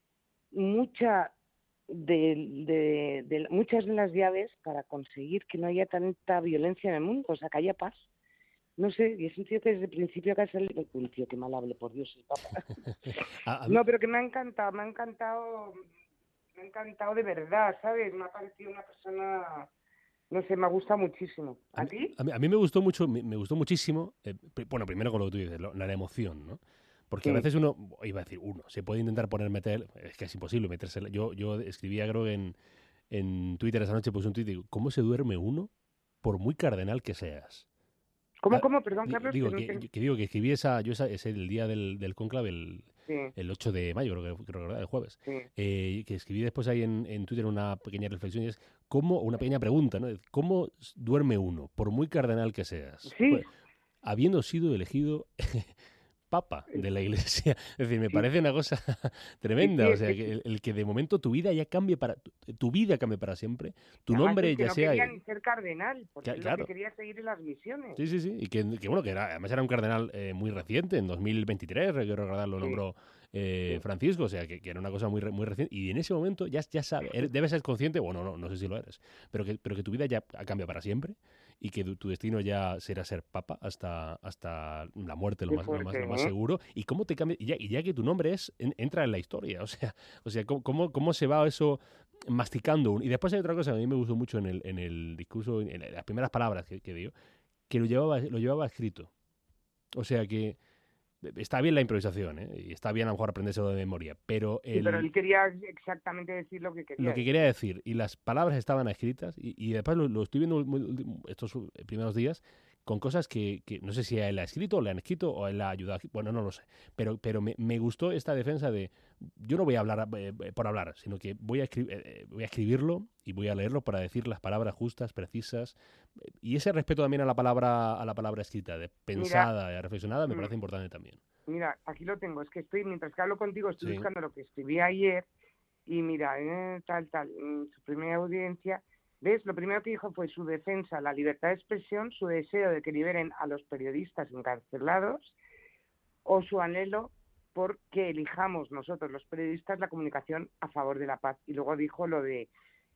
mucha de, de, de muchas de las llaves para conseguir que no haya tanta violencia en el mundo, o sea, que haya paz. No sé, y he sentido que desde el principio que ha salido... Uy, tío, qué mal hable, por Dios, el Papa. A- a mí- No, pero que me ha encantado, me ha encantado, me ha encantado de verdad, ¿sabes? Me ha parecido una persona, no sé, me ha gustado muchísimo. A ¿A mí, ti? a mí- a mí me gustó mucho, me, me gustó muchísimo, eh, pri- bueno, primero con lo que tú dices, lo- la emoción, ¿no? Porque a Sí. veces uno, iba a decir uno, se puede intentar poner meter, es que es imposible meterse. Yo, yo escribía, creo que en, en Twitter esa noche, puse un tweet y digo, ¿cómo se duerme uno por muy cardenal que seas? ¿Cómo, Ah, cómo? Perdón, di- Carlos. digo que no que, te- que digo que escribí esa, yo esa, ese el día del, del cónclave, el, Sí, el ocho de mayo, creo que, creo que era el jueves, sí. eh, que escribí después ahí en, en Twitter una pequeña reflexión y es, ¿cómo, una pequeña pregunta, ¿no? ¿Cómo s- duerme uno, por muy cardenal que seas? Sí. Pues, habiendo sido elegido papa de la iglesia. Es decir, me Sí. parece una cosa tremenda. Sí, O sea, es que que- el, el que de momento tu vida ya cambie para, tu, tu vida cambie para siempre, tu Además, nombre es que ya no sea... quería ni ser cardenal, porque Cla- él claro. lo que quería seguir en las misiones. Sí, sí, sí. Y que, que bueno, que era, además era un cardenal eh, muy reciente, en dos mil veintitrés, quiero recordar, lo Sí. nombró eh, Sí. Francisco, o sea, que, que era una cosa muy, re- muy reciente. Y en ese momento ya, ya sabes, eres- debes ser consciente, bueno, no, no sé si lo eres, pero que, pero que tu vida ya ha cambiado para siempre y que tu, tu destino ya será ser papa hasta, hasta la muerte, lo Qué más, lo más, fuerte, lo más ¿eh? seguro. Y cómo te cambia, y ya, y ya que tu nombre es, en- entra en la historia, o sea, o sea ¿cómo, cómo, cómo se va eso masticando? un- Y después hay otra cosa que a mí me gustó mucho en el, en el discurso, en las primeras palabras que, que dio, que lo llevaba, lo llevaba escrito. O sea que está bien la improvisación, ¿eh? Y está bien a lo mejor aprenderse de memoria, pero, el, sí, pero él quería exactamente decir lo que quería lo que decir. quería decir, y las palabras estaban escritas, y, y después lo, lo estoy viendo muy, estos primeros días con cosas que, que no sé si él ha escrito, o le han escrito, o él ha ayudado, bueno, no lo sé, pero, pero me, me gustó esta defensa de, yo no voy a hablar eh, por hablar, sino que voy a, escri- eh, voy a escribirlo y voy a leerlo para decir las palabras justas, precisas, y ese respeto también a la palabra, a la palabra escrita, de pensada, Mira, reflexionada, me parece importante también. Mira, aquí lo tengo, es que estoy, mientras que hablo contigo, estoy Sí. buscando lo que escribí ayer, y mira, eh, tal, tal, en su primera audiencia, ¿ves? Lo primero que dijo fue su defensa, la libertad de expresión, su deseo de que liberen a los periodistas encarcelados, o su anhelo por que elijamos nosotros, los periodistas, la comunicación a favor de la paz. Y luego dijo lo de,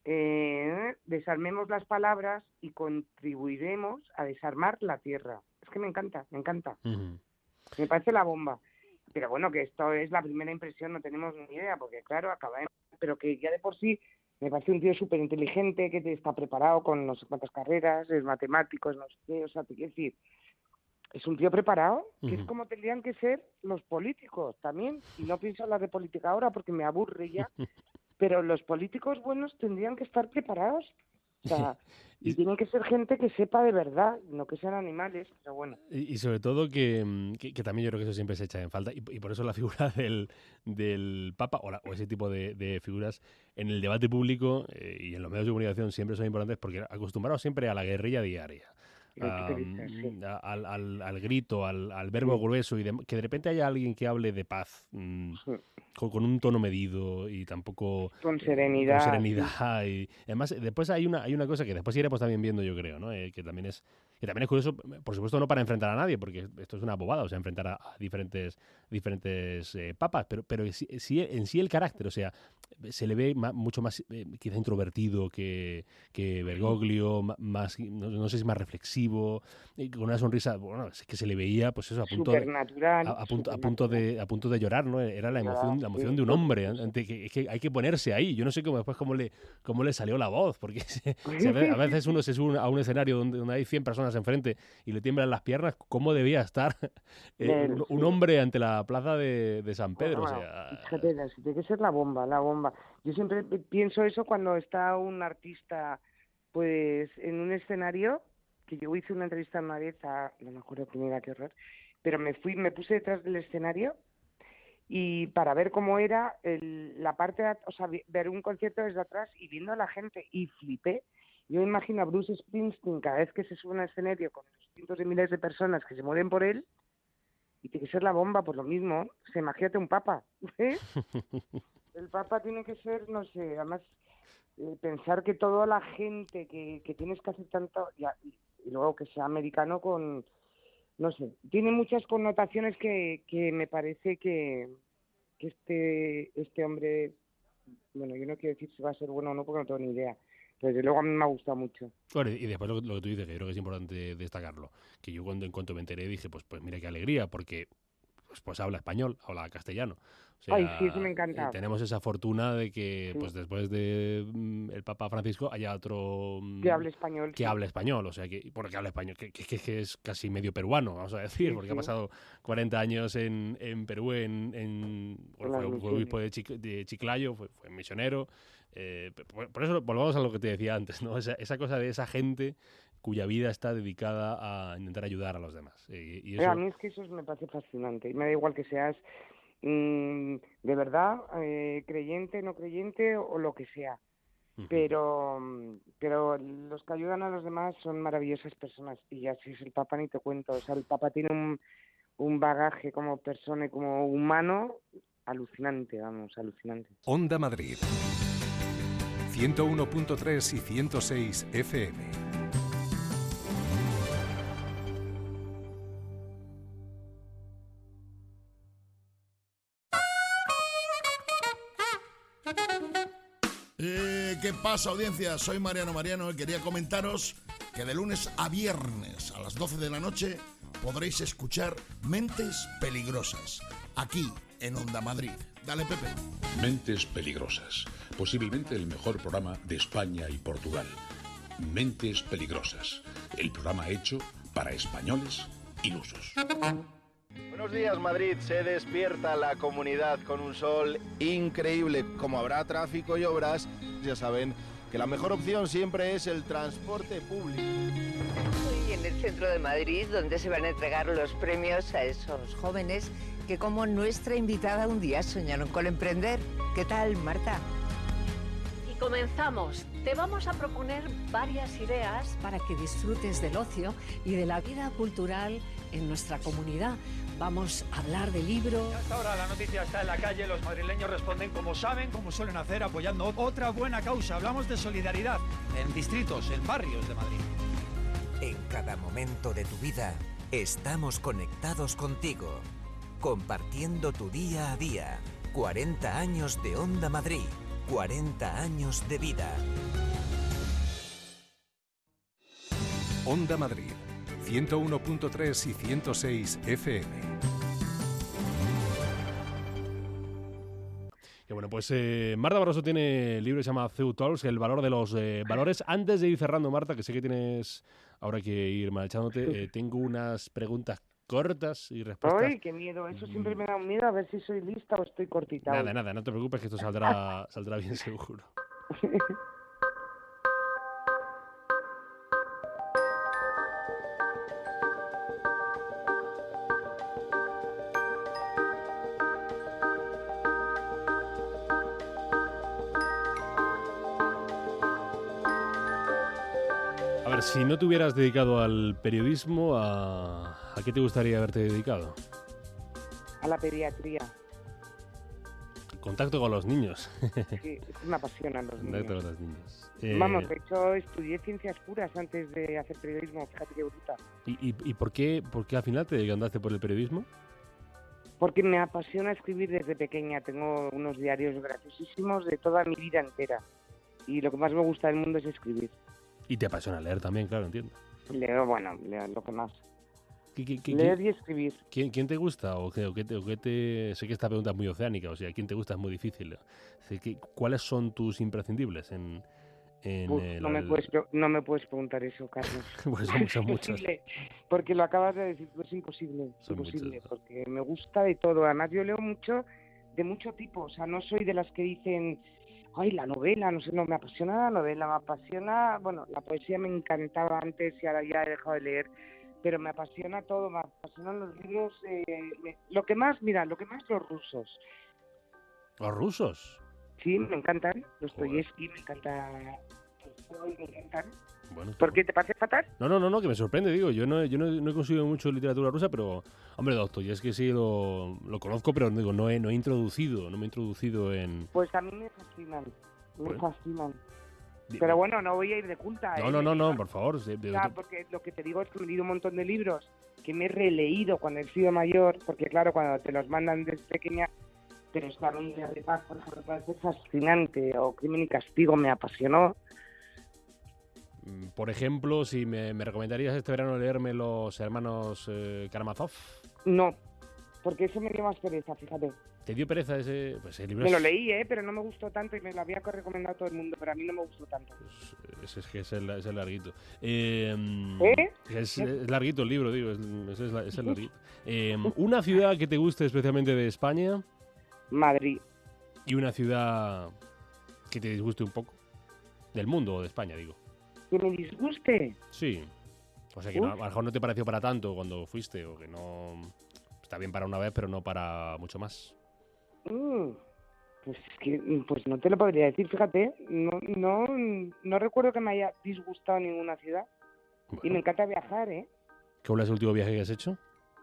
eh, desarmemos las palabras y contribuiremos a desarmar la tierra. Es que me encanta, me encanta. Uh-huh. Me parece la bomba. Pero bueno, que esto es la primera impresión, no tenemos ni idea, porque claro, acaba de... Pero que ya de por sí me parece un tío súper inteligente, que está preparado con no sé cuántas carreras, es matemático, es no sé qué, o sea, te quiero decir, es un tío preparado, que uh-huh. es como tendrían que ser los políticos también. Y no pienso hablar de política ahora porque me aburre ya, pero los políticos buenos tendrían que estar preparados. O sea, y tienen que ser gente que sepa de verdad, no que sean animales, pero bueno. Y, y sobre todo que, que, que también yo creo que eso siempre se echa en falta, y, y por eso la figura del, del Papa o, la, o ese tipo de, de figuras en el debate público eh, y en los medios de comunicación siempre son importantes, porque acostumbrados siempre a la guerrilla diaria. Um, sí. al, al, al grito, al, al verbo sí. grueso, y de, que de repente haya alguien que hable de paz mmm, sí. con, con un tono medido y tampoco con serenidad, eh, con serenidad sí. y además después hay una hay una cosa que después iremos también viendo, yo creo, ¿no? Eh, que también es que también es curioso, por supuesto, no para enfrentar a nadie, porque esto es una bobada, o sea, enfrentar a, a diferentes diferentes eh, papas, pero pero sí, sí, en sí el carácter, o sea, se le ve más, mucho más eh, quizá introvertido que, que Bergoglio, más no, no sé si más reflexivo, y con una sonrisa, bueno, es que se le veía, pues eso, a punto de, a, a, punto, a punto de a punto de llorar, ¿no? Era la emoción, la emoción de un hombre, ante que, que hay que ponerse ahí. Yo no sé cómo después cómo le cómo le salió la voz, porque se, se, a veces uno se sube a un escenario donde, donde hay cien personas enfrente y le tiemblan las piernas, ¿cómo debía estar eh, un, un hombre ante la plaza de, de San Pedro? Bueno, o sea, fíjate, tiene que ser la bomba, la bomba. Yo siempre pienso eso cuando está un artista, pues, en un escenario, que yo hice una entrevista una vez a, no me acuerdo quién era, qué horror, pero me fui, me puse detrás del escenario y para ver cómo era el, la parte, de, o sea, ver un concierto desde atrás y viendo a la gente, y flipé. Yo imagino a Bruce Springsteen cada vez que se sube a un escenario con cientos de miles de personas que se mueren por él, y tiene que ser la bomba, por lo mismo. O sea, imagínate un papa, ¿eh? El papa tiene que ser, no sé, además, eh, pensar que toda la gente que, que tienes que hacer tanto, y, y luego que sea americano con, no sé, tiene muchas connotaciones que, que me parece que, que este, este hombre, bueno, yo no quiero decir si va a ser bueno o no porque no tengo ni idea. Desde luego a mí me ha gustado mucho. Bueno, y después lo, lo que tú dices, que creo que es importante destacarlo, que yo cuando en cuanto me enteré dije, pues pues mira qué alegría, porque pues, pues habla español, habla castellano. O sea, Ay, sí, eso me encanta. Eh, tenemos esa fortuna de que sí. pues después de mm, el Papa Francisco haya otro mm, que hable español. Que sí. hable español, o sea, que porque habla español, que, que, que es casi medio peruano, vamos a decir, sí, porque sí. ha pasado cuarenta años en, en Perú, en, en bueno, fue, fue obispo de, Chic, de Chiclayo, fue, fue misionero. Eh, por, por eso volvamos a lo que te decía antes, ¿no? Esa, esa cosa de esa gente cuya vida está dedicada a intentar ayudar a los demás. Y, y eso... A mí es que eso me parece fascinante. Y me da igual que seas mmm, de verdad eh, creyente, no creyente o, o lo que sea. Uh-huh. Pero pero los que ayudan a los demás son maravillosas personas. Y ya si es el Papa ni te cuento. O sea, el Papa tiene un, un bagaje como persona y como humano alucinante, vamos, alucinante. Onda Madrid. ciento uno punto tres y ciento seis F M. Eh, ¿Qué pasa, audiencia? Soy Mariano Mariano y quería comentaros que de lunes a viernes a las doce de la noche podréis escuchar Mentes Peligrosas, aquí en Onda Madrid. Dale, Pepe. Mentes Peligrosas, posiblemente el mejor programa de España y Portugal. Mentes Peligrosas, el programa hecho para españoles ilusos. Buenos días, Madrid. Se despierta la comunidad con un sol increíble. Como habrá tráfico y obras, ya saben que la mejor opción siempre es el transporte público. Estoy en el centro de Madrid, donde se van a entregar los premios a esos jóvenes que, como nuestra invitada, un día soñaron con emprender. ¿Qué tal, Marta? Y comenzamos. Te vamos a proponer varias ideas para que disfrutes del ocio y de la vida cultural en nuestra comunidad. Vamos a hablar de libros. Hasta ahora la noticia está en la calle, los madrileños responden como saben, como suelen hacer, apoyando otra buena causa. Hablamos de solidaridad en distritos, en barrios de Madrid. En cada momento de tu vida estamos conectados contigo, compartiendo tu día a día. cuarenta años de Onda Madrid, cuarenta años de vida. Onda Madrid, ciento uno punto tres y ciento seis F M. Y bueno, pues eh, Marta Barroso tiene el libro que se llama C E U Talks, el valor de los eh, valores. Antes de ir cerrando, Marta, que sé que tienes ahora que ir marchándote, eh, tengo unas preguntas cortas y respuestas. ¡Ay, qué miedo! Eso siempre me da un miedo, a ver si soy lista o estoy cortita. Nada, nada, no te preocupes que esto saldrá, saldrá bien seguro. A ver, si no te hubieras dedicado al periodismo, ¿a, ¿a qué te gustaría haberte dedicado? A la pediatría. Contacto con los niños. Sí, me apasionan los niños. Contacto con los niños. Eh, Vamos, de hecho, estudié ciencias puras antes de hacer periodismo, fíjate qué bruta. ¿Y, y, y por, qué, por qué al final te decantaste por el periodismo? Porque me apasiona escribir desde pequeña. Tengo unos diarios graciosísimos de toda mi vida entera. Y lo que más me gusta del mundo es escribir. Y te apasiona leer también, claro, entiendo. Leo, bueno, leo lo que más. ¿Qué, qué, qué, Leer qué, y escribir. ¿quién, ¿Quién te gusta? ¿O qué, o qué te, o qué te, sé que esta pregunta es muy oceánica, o sea, ¿quién te gusta? Es muy difícil. Sé que, ¿cuáles son tus imprescindibles en, en Uf, el, no, me puedes, no me puedes preguntar eso, Carlos. Pues son, son muchos. Porque lo acabas de decir, es imposible. Es Son imposible, muchos. porque me gusta de todo. Además, yo leo mucho, de mucho tipo. O sea, no soy de las que dicen, ay, la novela, no sé, no, me apasiona la novela, me apasiona, bueno, la poesía me encantaba antes y ahora ya he dejado de leer, pero me apasiona todo, me apasionan los libros, eh, me- lo que más, mira, lo que más los rusos. ¿Los rusos? Sí, me encantan, Dostoyevsky, me encanta, me encantan. Bueno, ¿Por qué te parece fatal? No, no, no, no, que me sorprende, digo, yo no, yo no, no he conseguido mucho literatura rusa, pero, hombre, Dostoyevsky sí lo, lo conozco, pero digo, no he, no he introducido, no me he introducido en... Pues a mí me fascinan, me Bueno. fascinan. Di- Pero bueno, no voy a ir de culta. No, ¿eh? no, no, no, por favor. de- de- O sea, porque lo que te digo es que me he leído un montón de libros que me he releído cuando he sido mayor, porque claro, cuando te los mandan desde pequeña, pero esta Familia de Paz, por ejemplo, me parece fascinante, o Crimen y Castigo me apasionó. Mm, Por ejemplo, si me, me recomendarías este verano leerme Los Hermanos eh, Karamazov. No, porque eso me dio más pereza, fíjate. ¿Te dio pereza ese, pues ese libro? Me lo es- leí, ¿eh? Pero no me gustó tanto y me lo había recomendado a todo el mundo, pero a mí no me gustó tanto. Ese es que es el, es el larguito. Eh, ¿Eh? Es, es larguito el libro, digo, es, ese es, la- es el larguito. Eh, ¿Una ciudad que te guste especialmente de España? Madrid. ¿Y una ciudad que te disguste un poco? Del mundo o de España, digo. ¿Que me disguste? Sí. O sea, que no, a Uf. lo mejor no te pareció para tanto cuando fuiste, o que no... Está bien para una vez, pero no para mucho más. Mm, pues es que pues no te lo podría decir, fíjate. No, no, no recuerdo que me haya disgustado ninguna ciudad. Y me encanta viajar, ¿eh? ¿Cuál es el último viaje que has hecho?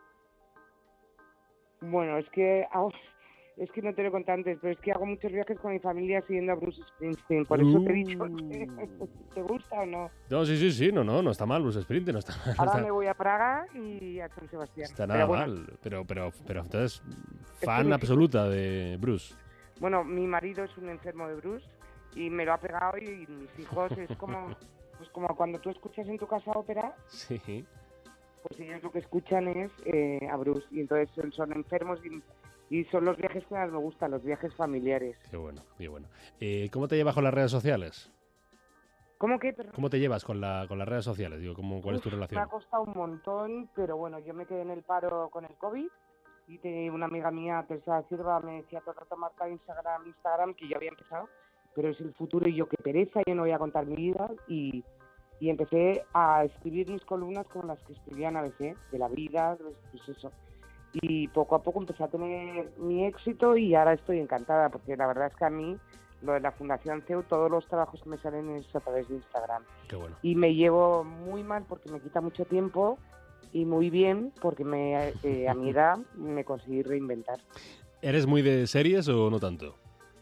Bueno, es que hago- es que no te lo conté antes, pero es que hago muchos viajes con mi familia siguiendo a Bruce Springsteen. Por eso te he dicho, ¿te gusta o no? No, sí, sí, sí, no, no, no está mal, Bruce Springsteen, no está mal. no Ahora está, me voy a Praga y a San Sebastián. está Pero nada bueno, mal, pero, pero, pero entonces, que fan me- absoluta de Bruce. Bueno, mi marido es un enfermo de Bruce y me lo ha pegado y mis hijos es como, pues como cuando tú escuchas en tu casa ópera, Sí. pues ellos lo que escuchan es eh, a Bruce y entonces son, son enfermos y, y son los viajes que más me gustan, los viajes familiares. Qué bueno, qué bueno. Eh, ¿Cómo te llevas con las redes sociales? ¿Cómo que? Perdón. ¿Cómo te llevas con, la, con las redes sociales? Digo, ¿cómo, ¿cuál Uf, es tu relación? Me ha costado un montón, pero bueno, yo me quedé en el paro con el COVID y te, una amiga mía, Teresa Sirva, me decía todo el rato marca Instagram, Instagram, que yo había empezado, pero es el futuro y yo qué pereza, yo no voy a contar mi vida y, y empecé a escribir mis columnas como las que escribía en A B C, de la vida, pues eso. Y poco a poco empecé a tener mi éxito y ahora estoy encantada porque la verdad es que a mí lo de la Fundación C E U, todos los trabajos que me salen es a través de Instagram. Qué bueno. Y me llevo muy mal porque me quita mucho tiempo y muy bien porque me, eh, a mi edad me conseguí reinventar. ¿Eres muy de series o no tanto?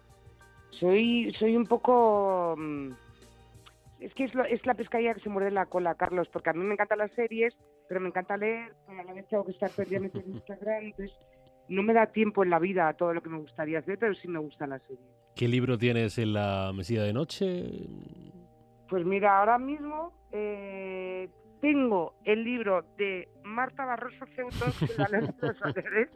Soy soy un poco... Mmm, es que es, lo, es la pescadilla que se muerde la cola, Carlos, porque a mí me encantan las series, pero me encanta leer, pero a la vez tengo que estar perdiendo en Instagram, entonces no me da tiempo en la vida a todo lo que me gustaría hacer, pero sí me gustan las series. ¿Qué libro tienes en la mesilla de noche? Pues mira, ahora mismo eh, tengo el libro de Marta Barroso Ceutos, que la leo los Soleres.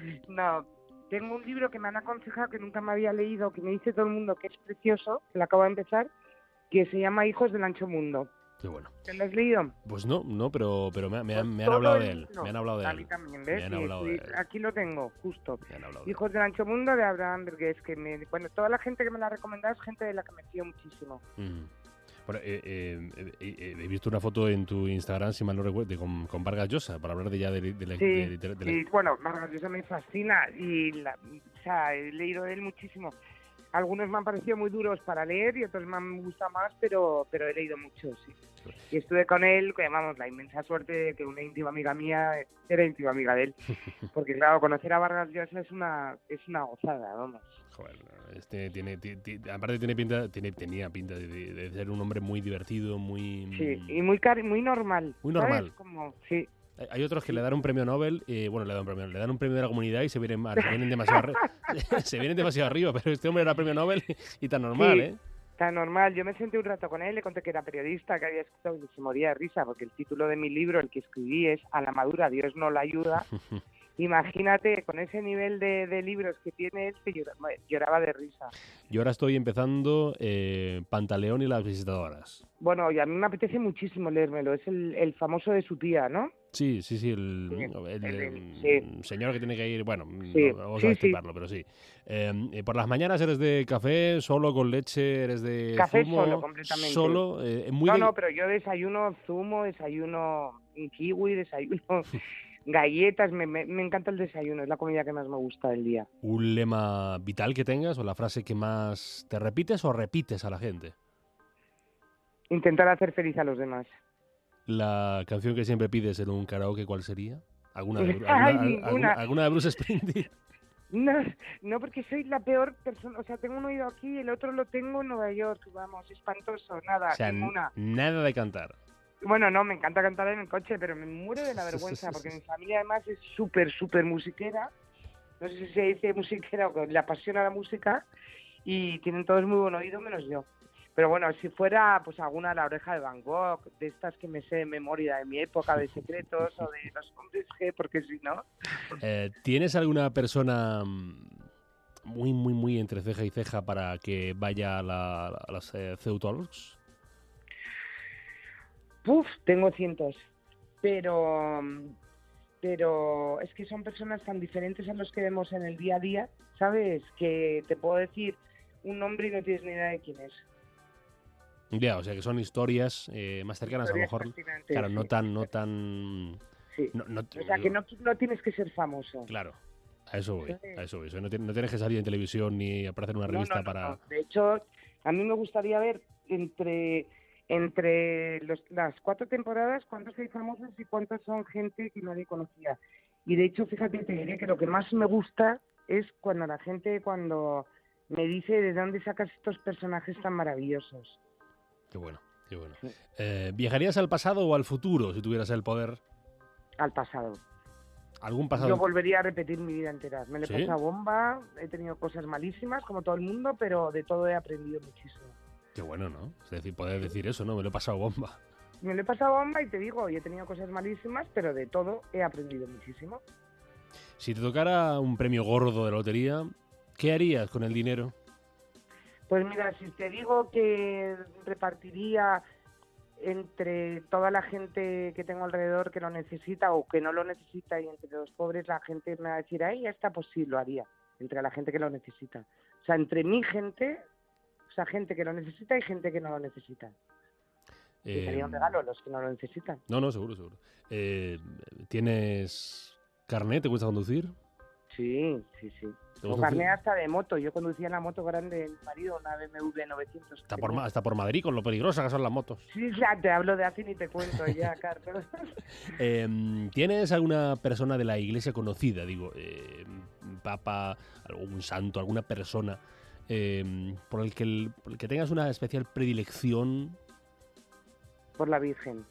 No, tengo un libro que me han aconsejado, que nunca me había leído, que me dice todo el mundo que es precioso, que lo acabo de empezar, que se llama Hijos del Ancho Mundo. Qué bueno. ¿Te lo has leído? Pues no, no, pero, pero me, me, Pues me han hablado de él. No, Me han hablado de a él. mí también, ¿ves? Me han Sí, hablado sí, de él. aquí lo tengo, justo. Me han hablado de Hijos del Ancho Mundo de Abraham Verghés, que me, bueno, toda la gente que me la ha recomendado es gente de la que me fío muchísimo. Mm. Bueno, eh, eh, eh, eh, he visto una foto en tu Instagram, si mal no recuerdo, de- con, con Vargas Llosa, para hablar de ya de, de, la- Sí, de- de- de la- sí, bueno, Vargas Llosa me fascina y la, o sea, he leído de él muchísimo. Algunos me han parecido muy duros para leer y otros me han gustado más, pero pero he leído mucho, sí. Y estuve con él, que vamos, la inmensa suerte de que una íntima amiga mía era íntima amiga de él. Porque claro, conocer a Vargas Llosa es una es una gozada, vamos. Joder, este tiene, ti- ti- aparte tiene pinta, tiene, tenía pinta de, de- de ser un hombre muy divertido, muy... Sí, y muy cari muy normal. Muy ¿sabes? normal. Como, sí. Hay- Hay otros que le dan un premio Nobel, eh, bueno, le dan un premio, le dan un premio de la comunidad y se vienen, mal, se vienen demasiado, arri- se vienen demasiado arriba, pero este hombre era premio Nobel y tan normal, Sí, ¿eh? Tan normal. Yo me senté un rato con él, le conté que era periodista, que había escrito y se moría de risa, porque el título de mi libro, el que escribí, es A la madura, Dios no la ayuda. Imagínate, con ese nivel de, de libros que tiene él, que llora- lloraba de risa. Yo ahora estoy empezando eh, Pantaleón y las visitadoras. Bueno, y a mí me apetece muchísimo leérmelo. Es el, el famoso de su tía, ¿no? Sí, sí, sí, el, Sí, el, el- em, sí. señor que tiene que ir, bueno, Sí, no, vamos sí, a sí. explicarlo, pero sí. Eh, eh, por las mañanas eres de café, solo con leche, eres de Café zumo, solo, completamente. solo, eh, muy no, de- no, pero yo desayuno zumo, desayuno un kiwi, desayuno galletas. Me, me, me encanta el desayuno, es la comida que más me gusta del día. un lema vital que tengas o la frase que más te repites o repites a la gente. Intentar hacer feliz a los demás. La canción que siempre pides en un karaoke, ¿cuál sería? ¿Alguna de, Bru- Ay, alguna, al- ninguna. alguna- alguna de Bruce Springsteen? No, no, porque soy la peor persona. O sea, tengo un oído aquí y el otro lo tengo en Nueva York. Vamos, espantoso, nada, O sea, n- ninguna. nada de cantar. Bueno, no, me encanta cantar en el coche, pero me muero de la vergüenza porque mi familia además es súper, súper musiquera. No sé si se dice musiquera o que le apasiona la música y tienen todos muy buen oído, menos yo. Pero bueno, si fuera pues alguna La Oreja de Van Gogh, de estas que me sé de memoria de mi época, de Secretos o de Los Hombres G, porque si no... Eh, ¿Tienes alguna persona mm, muy, muy, muy entre ceja y ceja para que vaya a, la- a las eh, C E U Talks? Puf, tengo cientos, pero pero es que son personas tan diferentes a los que vemos en el día a día, ¿sabes? Que te puedo decir un nombre y no tienes ni idea de quién es. Ya, o sea que son historias eh, más cercanas, Historias a lo mejor, fascinantes, claro, no sí. tan, no tan... Sí. no- no- O sea, que no, no tienes que ser famoso. Claro, a eso voy, Sí. a eso voy. O sea, no, tienes, no tienes que salir en televisión ni para hacer una No, revista no, no, para... no. De hecho, a mí me gustaría ver entre entre los- las cuatro temporadas cuántos hay famosos y cuántos son gente que nadie conocía. Y de hecho, fíjate, te diré que lo que más me gusta es cuando la gente cuando me dice de dónde sacas estos personajes tan maravillosos. Qué bueno, qué bueno. Eh, ¿Viajarías al pasado o al futuro si tuvieras el poder? Al pasado. ¿Algún pasado? Yo volvería a repetir mi vida entera. Me lo he ¿Sí? pasado bomba, he tenido cosas malísimas, como todo el mundo, pero de todo he aprendido muchísimo. Qué bueno, ¿no? Es decir, poder decir eso, ¿no? Me lo he pasado bomba. Me lo he pasado bomba y te digo, y he tenido cosas malísimas, pero de todo he aprendido muchísimo. Si te tocara un premio gordo de la lotería, ¿qué harías con el dinero? Pues mira, si te digo que repartiría entre toda la gente que tengo alrededor que lo necesita o que no lo necesita, y entre los pobres la gente me va a decir, ahí ya está, pues sí, lo haría, entre la gente que lo necesita. O sea, entre mi gente, o sea, gente que lo necesita y gente que no lo necesita. Eh, y sería un regalo a los que no lo necesitan. No, no, seguro, seguro. Eh, ¿Tienes carnet? ¿Te gusta conducir? Sí, sí, sí. O carnet hasta de moto. Yo conducía la moto grande de mi marido, una B M W novecientos. Hasta por, hasta por Madrid, con lo peligrosas que son las motos. Sí, ya te hablo de así ni te cuento ya, Carlos. eh, ¿Tienes alguna persona de la iglesia conocida, digo, eh, papa, algún santo, alguna persona eh, por, el que el, por el que tengas una especial predilección? Por la Virgen.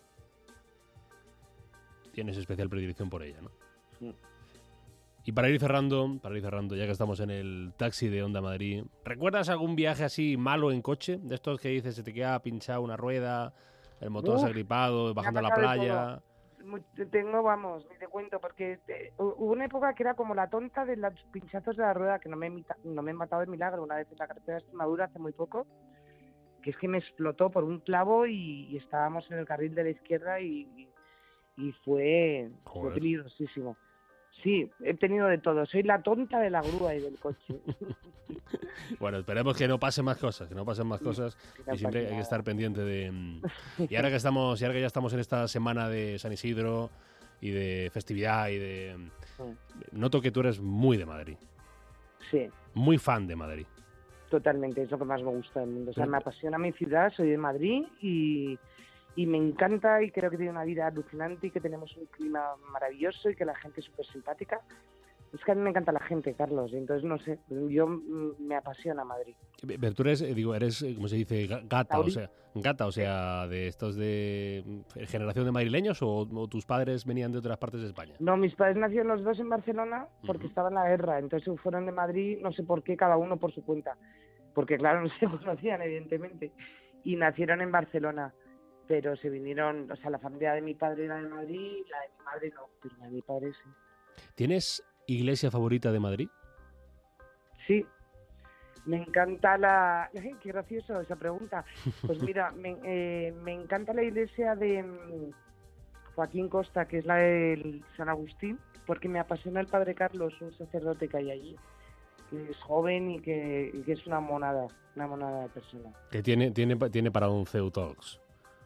Tienes especial predilección por ella, ¿no? Sí. Y para ir cerrando, para ir cerrando, ya que estamos en el taxi de Onda Madrid, ¿recuerdas algún viaje así malo en coche? De estos que dices, se te queda pinchado una rueda, el motor se ha gripado, bajando a la playa. Tengo, vamos, ni te cuento, porque te, hubo una época que era como la tonta de los pinchazos de la rueda, que no me, no me he matado de milagro. Una vez en la carretera de Extremadura hace muy poco, que es que me explotó por un clavo y, y estábamos en el carril de la izquierda y, y, y fue, fue peligrosísimo. Sí, he tenido de todo. Soy la tonta de la grúa y del coche. Bueno, esperemos que no pasen más cosas, que no pasen más cosas. No, y siempre hay que estar pendiente de... Y ahora que estamos, y ahora que ya estamos en esta semana de San Isidro y de festividad y de... Noto que tú eres muy de Madrid. Sí. Muy fan de Madrid. Totalmente, es lo que más me gusta del mundo. O sea, me apasiona mi ciudad, soy de Madrid y... Y me encanta y creo que tiene una vida alucinante y que tenemos un clima maravilloso y que la gente es súper simpática. Es que a mí me encanta la gente, Carlos, y entonces no sé, yo me apasiona Madrid. Pero tú eres, digo, eres, ¿cómo se dice? Gata, o sea, gata, o sea, de estos de generación de madrileños o, o tus padres venían de otras partes de España. No, mis padres nacieron los dos en Barcelona porque uh-huh. estaban en la guerra, entonces fueron de Madrid, no sé por qué, cada uno por su cuenta, porque claro, no se conocían evidentemente, y nacieron en Barcelona. Pero se vinieron, o sea, la familia de mi padre era de Madrid, la de mi madre no, pero la de mi padre sí. ¿Tienes iglesia favorita de Madrid? Sí, me encanta la... Ay, qué gracioso esa pregunta. Pues mira, me, eh, me encanta la iglesia de um, Joaquín Costa, que es la del San Agustín, porque me apasiona el padre Carlos, un sacerdote que hay allí, que es joven y que, y que es una monada, una monada de persona. Que tiene, tiene, tiene para un C E U Talks.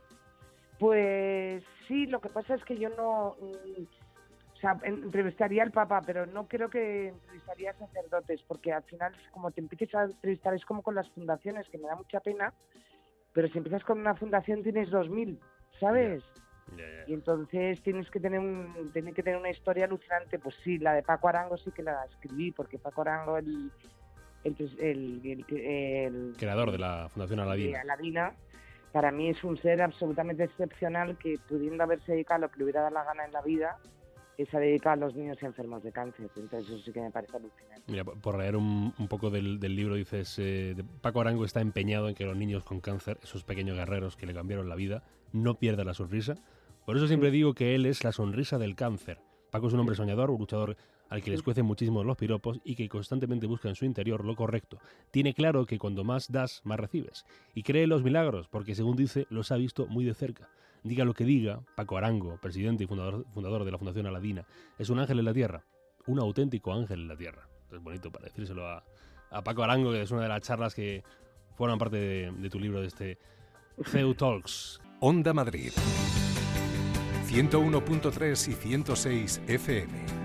Pues sí, lo que pasa es que yo no, o sea, entrevistaría al Papa, pero no creo que entrevistaría a sacerdotes, porque al final, como te empieces a entrevistar, es como con las fundaciones, que me da mucha pena, pero si empiezas con una fundación tienes dos mil, ¿sabes? Yeah. Yeah, yeah. Y entonces tienes que tener un, tienes que tener una historia alucinante. Pues sí, la de Paco Arango sí que la escribí, porque Paco Arango, el, el, el, el, el, el creador de la Fundación Aladina, Aladina, para mí es un ser absolutamente excepcional que, pudiendo haberse dedicado a lo que le hubiera dado la gana en la vida, se ha dedicado a los niños enfermos de cáncer. Entonces eso sí que me parece alucinante. Mira, por leer un, un poco del, del libro, dices, eh, de Paco Arango está empeñado en que los niños con cáncer, esos pequeños guerreros que le cambiaron la vida, no pierdan la sonrisa. Por eso siempre sí. digo que él es la sonrisa del cáncer. Paco es un hombre soñador, un luchador al que les cuecen muchísimo los piropos y que constantemente busca en su interior lo correcto. Tiene claro que cuando más das, más recibes. Y cree en los milagros, porque según dice, los ha visto muy de cerca. Diga lo que diga, Paco Arango, presidente y fundador, fundador de la Fundación Aladina, es un ángel en la tierra, un auténtico ángel en la tierra. Es bonito para decírselo a, a Paco Arango, que es una de las charlas que forman parte de, de tu libro, de este C E U Talks. Onda Madrid, ciento uno punto tres y ciento seis F M.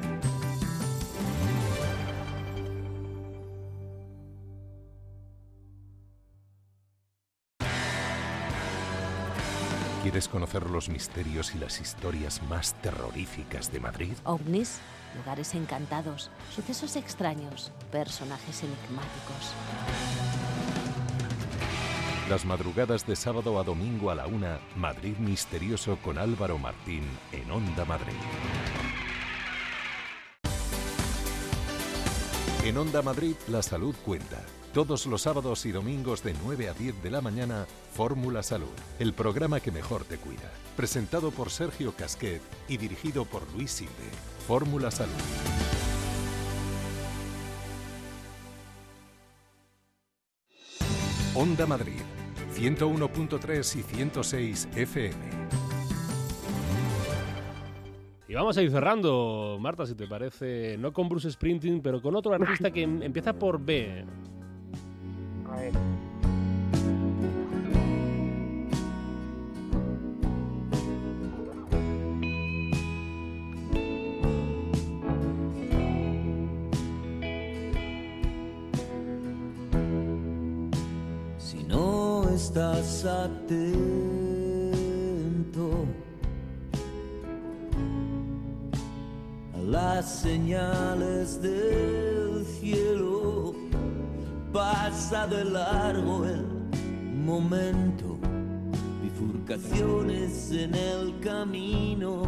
¿Quieres conocer los misterios y las historias más terroríficas de Madrid? OVNIs, lugares encantados, sucesos extraños, personajes enigmáticos. Las madrugadas de sábado a domingo a la una, Madrid Misterioso con Álvaro Martín en Onda Madrid. En Onda Madrid, la salud cuenta. Todos los sábados y domingos de nueve a diez de la mañana, Fórmula Salud, el programa que mejor te cuida. Presentado por Sergio Casquet y dirigido por Luis Silve. Fórmula Salud. Onda Madrid, ciento uno punto tres y ciento seis F M. Y vamos a ir cerrando, Marta, si te parece, no con Bruce Springsteen, pero con otro artista que empieza por B. A ver. Si no estás atento a las señales del cielo, pasa de largo el momento, bifurcaciones en el camino.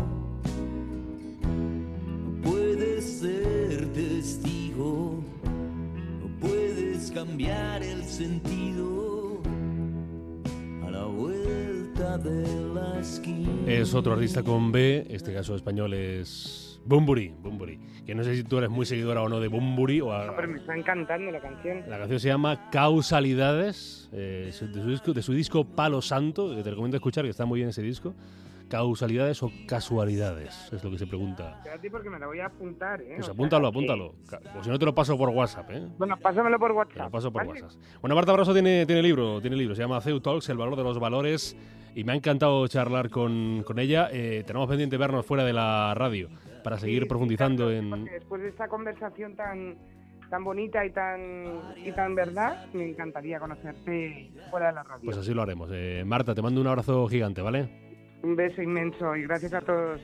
No puedes ser testigo, no puedes cambiar el sentido a la vuelta de la esquina. Es otro artista con B, este caso español es Bunbury, Bunbury, que no sé si tú eres muy seguidora o no de Bunbury. O a... No, pero me está encantando la canción. La canción se llama Causalidades, eh, de, su disco, de su disco Palo Santo, que te recomiendo escuchar, que está muy bien ese disco. Causalidades o casualidades, es lo que se pregunta. Espérate porque me la voy a apuntar, ¿eh? Pues O apúntalo, sea, apúntalo. O si no te lo paso por WhatsApp, ¿eh? Bueno, pásamelo por WhatsApp. Te lo paso por ¿vale? WhatsApp. Bueno, Marta Braso tiene, tiene libro, tiene libro, se llama C E U Talks, el valor de los valores, y me ha encantado charlar con, con ella. Eh, tenemos pendiente vernos fuera de la radio para seguir Sí, profundizando claro, en... porque después de esta conversación tan tan bonita y tan y tan verdad, me encantaría conocerte fuera de la radio. Pues así lo haremos. Eh, Marta, te mando un abrazo gigante, ¿vale? Un beso inmenso y gracias a todos.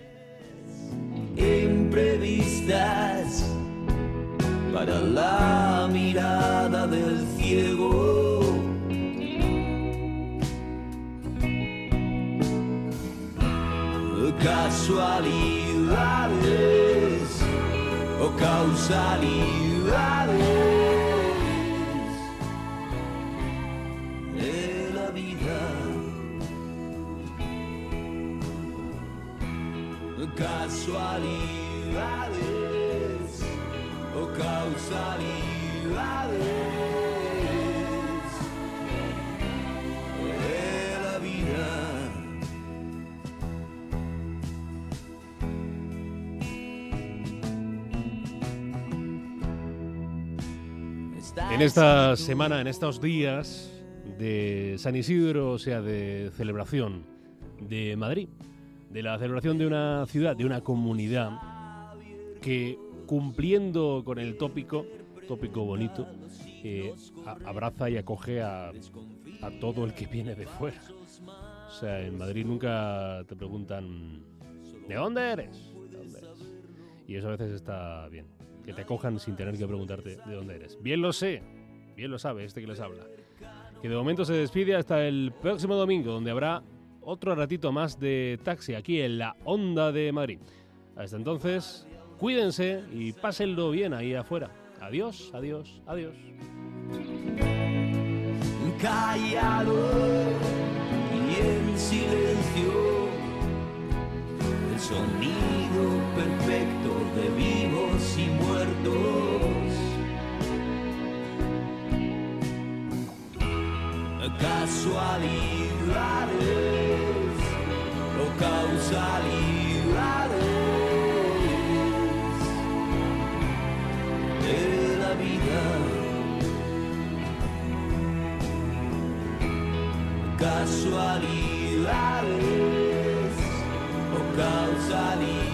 Imprevistas para la mirada del ciego. Casualidades o causalidades de la vida. Casualidades o causalidades de la vida. En esta semana, en estos días de San Isidro, o sea, de celebración de Madrid, de la celebración de una ciudad, de una comunidad que, cumpliendo con el tópico, tópico bonito, eh, a, abraza y acoge a, a todo el que viene de fuera. O sea, en Madrid nunca te preguntan ¿de dónde eres? ¿De dónde eres? Y eso a veces está bien, que te acojan sin tener que preguntarte de dónde eres. Bien lo sé, bien lo sabe este que les habla, que de momento se despide hasta el próximo domingo, donde habrá otro ratito más de taxi aquí en la Onda de Madrid. Hasta entonces, cuídense y pásenlo bien ahí afuera. Adiós, adiós, adiós. Callado y en silencio, el sonido perfecto de vivos y muertos. Casualidades o causalidades de la vida. Casualidades o causalidades.